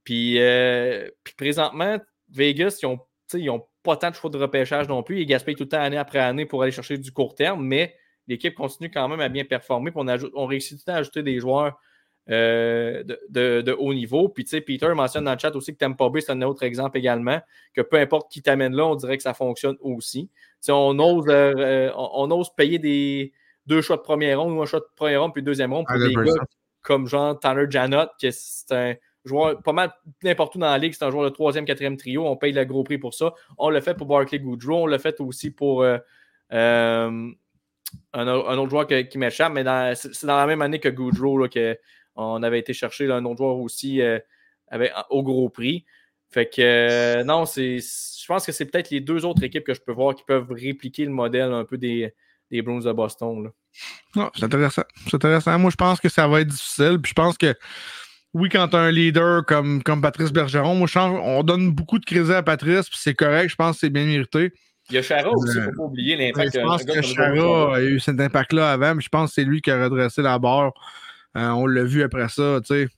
Puis, euh, puis présentement, Vegas, ils ont, ils ont pas tant de choix de repêchage non plus. Ils gaspillent tout le temps année après année pour aller chercher du court terme, mais l'équipe continue quand même à bien performer. Puis on, ajoute, on réussit tout le temps à ajouter des joueurs euh, de, de, de haut niveau. Puis tu sais, Peter mentionne dans le chat aussi que Tampa Bay, c'est un autre exemple également, que peu importe qui t'amène là, on dirait que ça fonctionne aussi. Tu sais, on ose, euh, on, on ose payer des deux choix de première ronde ou un choix de première ronde puis deuxième ronde pour des gars comme genre Tanner Janot, que c'est un joueur pas mal n'importe où dans la ligue, c'est un joueur de troisième, quatrième trio, on paye le gros prix pour ça. On l'a fait pour Barclay Goodrow, on l'a fait aussi pour euh, euh, un, un autre joueur que, qui m'échappe, mais dans, c'est, c'est dans la même année que Goodrow là, qu'on avait été chercher là, un autre joueur aussi euh, avec, au gros prix. Fait que euh, non, c'est, je pense que c'est peut-être les deux autres équipes que je peux voir qui peuvent répliquer le modèle un peu des, des Bruins de Boston. Là. Non, c'est intéressant. C'est intéressant. Moi, je pense que ça va être difficile. Puis je pense que oui, quand tu as un leader comme, comme Patrice Bergeron, moi, je pense, on donne beaucoup de crédit à Patrice, puis c'est correct, je pense que c'est bien mérité. Il y a Chara aussi, il ne faut pas oublier l'impact. Je pense que Chara a eu cet impact-là avant, mais je pense que c'est lui qui a redressé la barre. Euh, on l'a vu après ça, tu sais,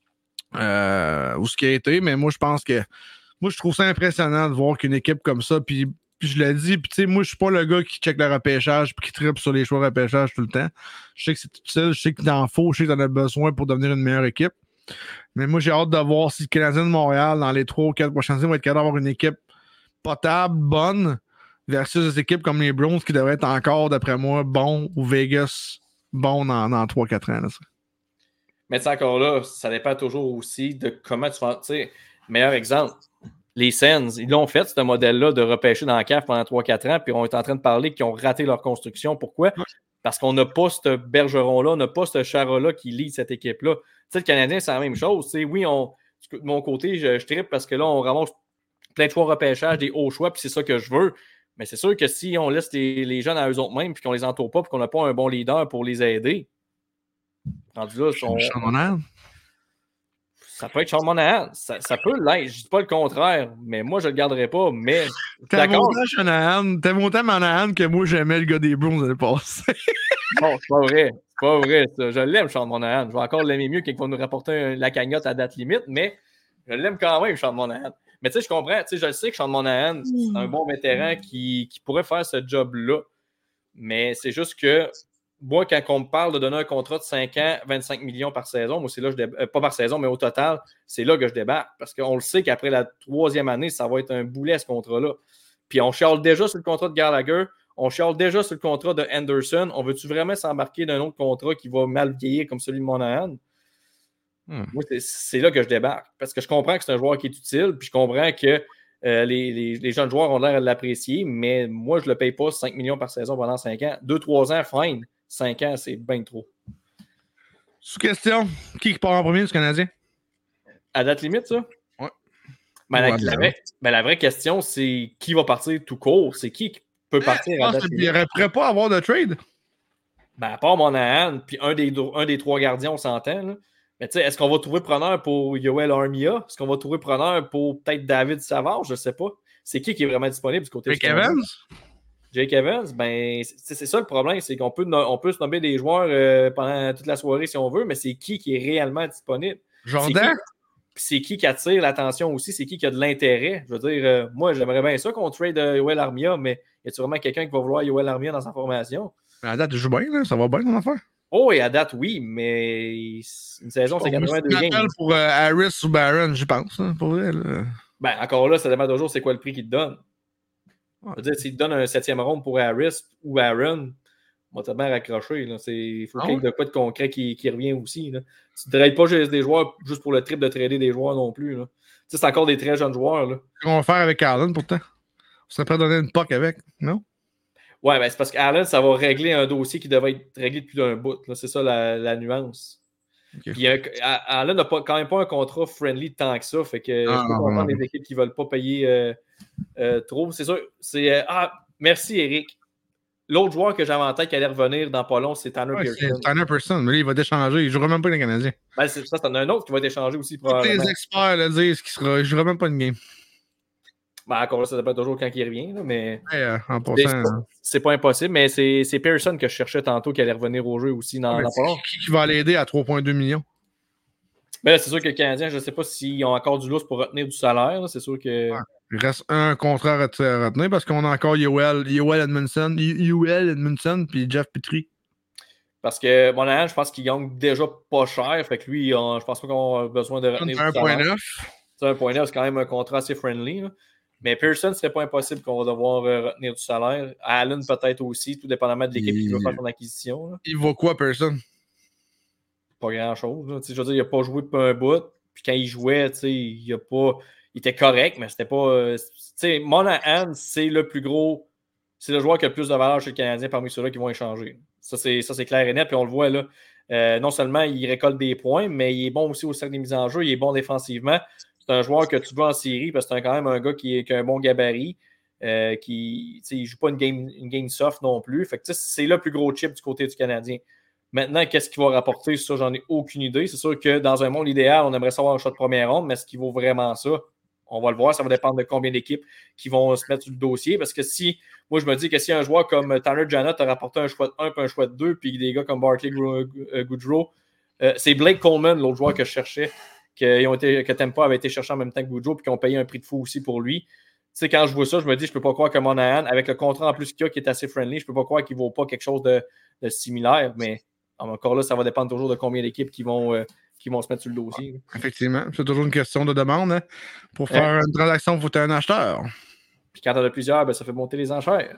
euh, où ce qui a été, mais moi, je pense que moi, je trouve ça impressionnant de voir qu'une équipe comme ça, puis, puis je l'ai dit, puis tu sais, moi, je suis pas le gars qui check le repêchage puis qui tripe sur les choix de repêchage tout le temps. Je sais que c'est utile, je sais qu'il t'en faut, je sais que t'en as besoin pour devenir une meilleure équipe. Mais moi, j'ai hâte de voir si le Canadien de Montréal, dans les trois ou quatre prochaines années, va être capable d'avoir une équipe potable, bonne, versus des équipes comme les Browns qui devraient être encore, d'après moi, bons, ou Vegas, bons dans, dans trois quatre ans. Là, mais tu sais, encore là, ça dépend toujours aussi de comment tu vas. Tu sais, meilleur exemple, les Sens, ils l'ont fait, ce modèle-là, de repêcher dans la cave pendant trois quatre ans, puis on est en train de parler qu'ils ont raté leur construction. Pourquoi? Ouais. Parce qu'on n'a pas ce Bergeron-là, on n'a pas ce Chara-là qui lie cette équipe-là. Tu sais, le Canadien, c'est la même chose. Tu sais, oui, on, de mon côté, je, je trippe parce que là, on ramasse plein de choix repêchage, des hauts choix, puis c'est ça que je veux. Mais c'est sûr que si on laisse les, les jeunes à eux autres mêmes, puis qu'on les entoure pas, puis qu'on n'a pas un bon leader pour les aider, rendu là, on... Sean Monahan. Ça peut être Sean Monahan. Ça, ça peut l'être. Je dis pas le contraire, mais moi, je le garderai pas. Mais t'aimes autant Monahan, t'aimes autant Monahan que moi, j'aimais le gars des Bruins l'année passée. Non, c'est pas vrai. C'est pas vrai, ça. Je l'aime, Sean Monahan. Je vais encore l'aimer mieux qu'il va nous rapporter un, la cagnotte à date limite, mais je l'aime quand même, Sean Monahan. Mais tu sais, je comprends. Tu sais, je le sais que Sean Monahan, c'est un bon vétéran qui, qui pourrait faire ce job-là. Mais c'est juste que moi, quand on me parle de donner un contrat de cinq ans, vingt-cinq millions par saison, moi, c'est là que je déba... euh, pas par saison, mais au total, c'est là que je débarque. Parce qu'on le sait qu'après la troisième année, ça va être un boulet, ce contrat-là. Puis on chiale déjà sur le contrat de Gallagher, on chiale déjà sur le contrat de Anderson. On veut-tu vraiment s'embarquer d'un autre contrat qui va mal vieillir comme celui de Monahan? Hmm. Moi, c'est, c'est là que je débarque. Parce que je comprends que c'est un joueur qui est utile, puis je comprends que euh, les, les, les jeunes joueurs ont l'air de l'apprécier, mais moi, je ne le paye pas cinq millions par saison pendant cinq ans. deux trois ans, fine. cinq ans, c'est bien trop. Sous question, qui part en premier du Canadien? À date limite, ça? Ouais. Ben, la, la, vraie, ben, la vraie question, c'est qui va partir tout court? C'est qui qui peut partir eh, à date limite? Il ne pourrait pas avoir de trade? Ben, à part Monahan, puis un des, un des trois gardiens, on s'entend. Là. Mais tu sais, est-ce qu'on va trouver preneur pour Yoel Armia? Est-ce qu'on va trouver preneur pour peut-être David Savard? Je ne sais pas. C'est qui qui est vraiment disponible du côté Jake Evans? Jake Evans, ben, c'est, c'est ça le problème, c'est qu'on peut, on peut se nommer des joueurs euh, pendant toute la soirée si on veut, mais c'est qui qui est réellement disponible? Jordan? C'est qui, c'est qui qui attire l'attention aussi? C'est qui qui a de l'intérêt? Je veux dire, euh, moi, j'aimerais bien ça qu'on trade euh, Yoel Armia, mais y a-t-il vraiment quelqu'un qui va vouloir Yoel Armia dans sa formation? À date, je joue bien, là. Ça va bien, mon affaire. Oh, et à date, oui, mais une saison, c'est quatre-vingt-deux games. Pour euh, Harris ou Barron, je pense, hein, pour elle. Là. Ben, encore là, ça dépend toujours c'est quoi le prix qu'il te donne. Ouais. Je veux dire, s'il te donne un septième ronde pour Harris ou Aaron, on va te bien raccrocher. Il faut ah qu'il y ait de quoi de concret qui, qui revient aussi. Là. Tu ne trades pas juste des joueurs juste pour le trip de trader des joueurs non plus. Là. C'est encore des très jeunes joueurs. Qu'est-ce qu'on va faire avec Allen pourtant? On serait prêt à donner une P O C avec, non? Ouais, ben c'est parce qu'Allen, ça va régler un dossier qui devait être réglé depuis d'un bout. Là. C'est ça la, la nuance. Okay. Puis euh, Allen n'a quand même pas un contrat friendly tant que ça. Fait que ah, je peux comprendre les équipes qui ne veulent pas payer euh, euh, trop. C'est sûr. C'est, euh, ah, merci Eric. L'autre joueur que j'avais en tête qui allait revenir dans pas long, c'est Tanner ouais, Pearson. C'est Tanner Pearson, mais lui, il va déchanger. Il ne jouera même pas les Canadiens. Ben, c'est ça, t'en as un autre qui va déchanger aussi. Tous les experts le disent qu'il sera. Il ne jouera même pas une game. Ben, encore là, ça dépend toujours quand il revient. Là, mais ouais, euh, en passant, c'est, pas, c'est pas impossible, mais c'est, c'est Pearson que je cherchais tantôt qui allait revenir au jeu aussi dans, ouais, dans pas long. Qui, qui va l'aider à trois virgule deux millions? Mais là, c'est sûr que les Canadiens, je ne sais pas s'ils ont encore du lousse pour retenir du salaire. Là. C'est sûr que. Ouais. Il reste un contrat à retenir parce qu'on a encore Yoel, Yoel Edmondson, Yoel Edmondson puis Jeff Petrie. Parce que Monahan, je pense qu'il gagne déjà pas cher. Fait que lui, on, je pense pas qu'on a besoin de retenir un virgule neuf. C'est un point neuf, c'est quand même un contrat assez friendly. Là. Mais Pearson, ce serait pas impossible qu'on va devoir euh, retenir du salaire. Allen, peut-être aussi, tout dépendamment de l'équipe il... qui va faire son acquisition. Là. Il vaut quoi, Pearson? Pas grand-chose. Je veux dire, il n'a pas joué depuis un bout. Puis quand il jouait, il a pas. Il était correct, mais c'était pas. Euh, Monahan, c'est le plus gros. C'est le joueur qui a le plus de valeur chez le Canadien parmi ceux-là qui vont échanger. Ça, c'est, ça, c'est clair et net. Puis on le voit là. Euh, non seulement il récolte des points, mais il est bon aussi au cercle des mises en jeu. Il est bon défensivement. C'est un joueur que tu veux en série parce que c'est quand même un gars qui, est, qui a un bon gabarit. Euh, qui ne joue pas une game, une game soft non plus. Fait que, c'est le plus gros chip du côté du Canadien. Maintenant, qu'est-ce qu'il va rapporter? Ça, j'en ai aucune idée. C'est sûr que dans un monde idéal, on aimerait savoir un choix de première ronde, mais est-ce qu'il vaut vraiment ça? On va le voir. Ça va dépendre de combien d'équipes qui vont se mettre sur le dossier. Parce que si, moi, je me dis que si un joueur comme Tanner Janot a rapporté un choix de un puis un choix de deux, puis des gars comme Barclay Goodrow, euh, c'est Blake Coleman, l'autre joueur que je cherchais, que, ont été, que Tampa avait été cherché en même temps que Goodrow, puis qui ont payé un prix de fou aussi pour lui. Tu sais, quand je vois ça, je me dis, je ne peux pas croire que Monahan, avec le contrat en plus qu'il y a qui est assez friendly, je ne peux pas croire qu'il ne vaut pas quelque chose de, de similaire, mais encore là, ça va dépendre toujours de combien d'équipes qui vont, euh, qui vont se mettre sur le dossier. Effectivement, c'est toujours une question de demande. Hein? Pour faire ouais. une transaction, il faut être un acheteur. Puis quand on a plusieurs, ben, ça fait monter les enchères.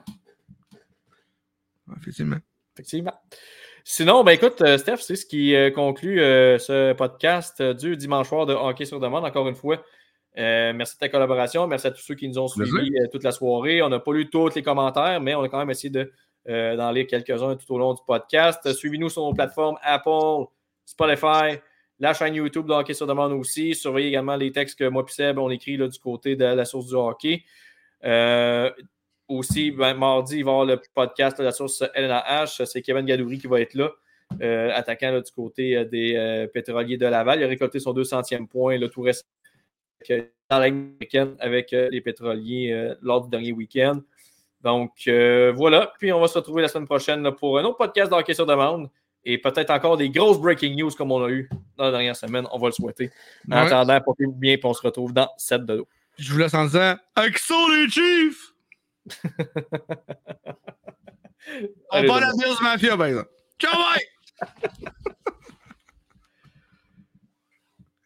Effectivement. Effectivement. Sinon, ben écoute, Steph, c'est ce qui euh, conclut euh, ce podcast euh, du dimanche soir de Hockey sur demande. Encore une fois, euh, merci de ta collaboration. Merci à tous ceux qui nous ont suivis euh, toute la soirée. On n'a pas lu tous les commentaires, mais on a quand même essayé de, euh, d'en lire quelques-uns tout au long du podcast. Suivez-nous sur nos plateformes Apple, Spotify, la chaîne YouTube de Hockey sur demande aussi. Surveillez également les textes que moi et Seb, on écrit là, du côté de la source du hockey. Euh, aussi, ben, mardi, il va y avoir le podcast de la source L N A H. C'est Kevin Gadouri qui va être là, euh, attaquant là, du côté euh, des euh, pétroliers de Laval. Il a récolté son deux centième point, là, tout reste dans la week-end avec euh, les pétroliers euh, lors du dernier week-end. Donc, euh, voilà. Puis, on va se retrouver la semaine prochaine là, pour un autre podcast d'Hockey sur demande et peut-être encore des grosses breaking news comme on a eu dans la dernière semaine. On va le souhaiter. En ouais. attendant, portez-vous bien puis on se retrouve dans sept de l'eau. Je vous laisse en disant « Axo les Chiefs! » On parle à Bills Mafia, par exemple. Ciao, bye!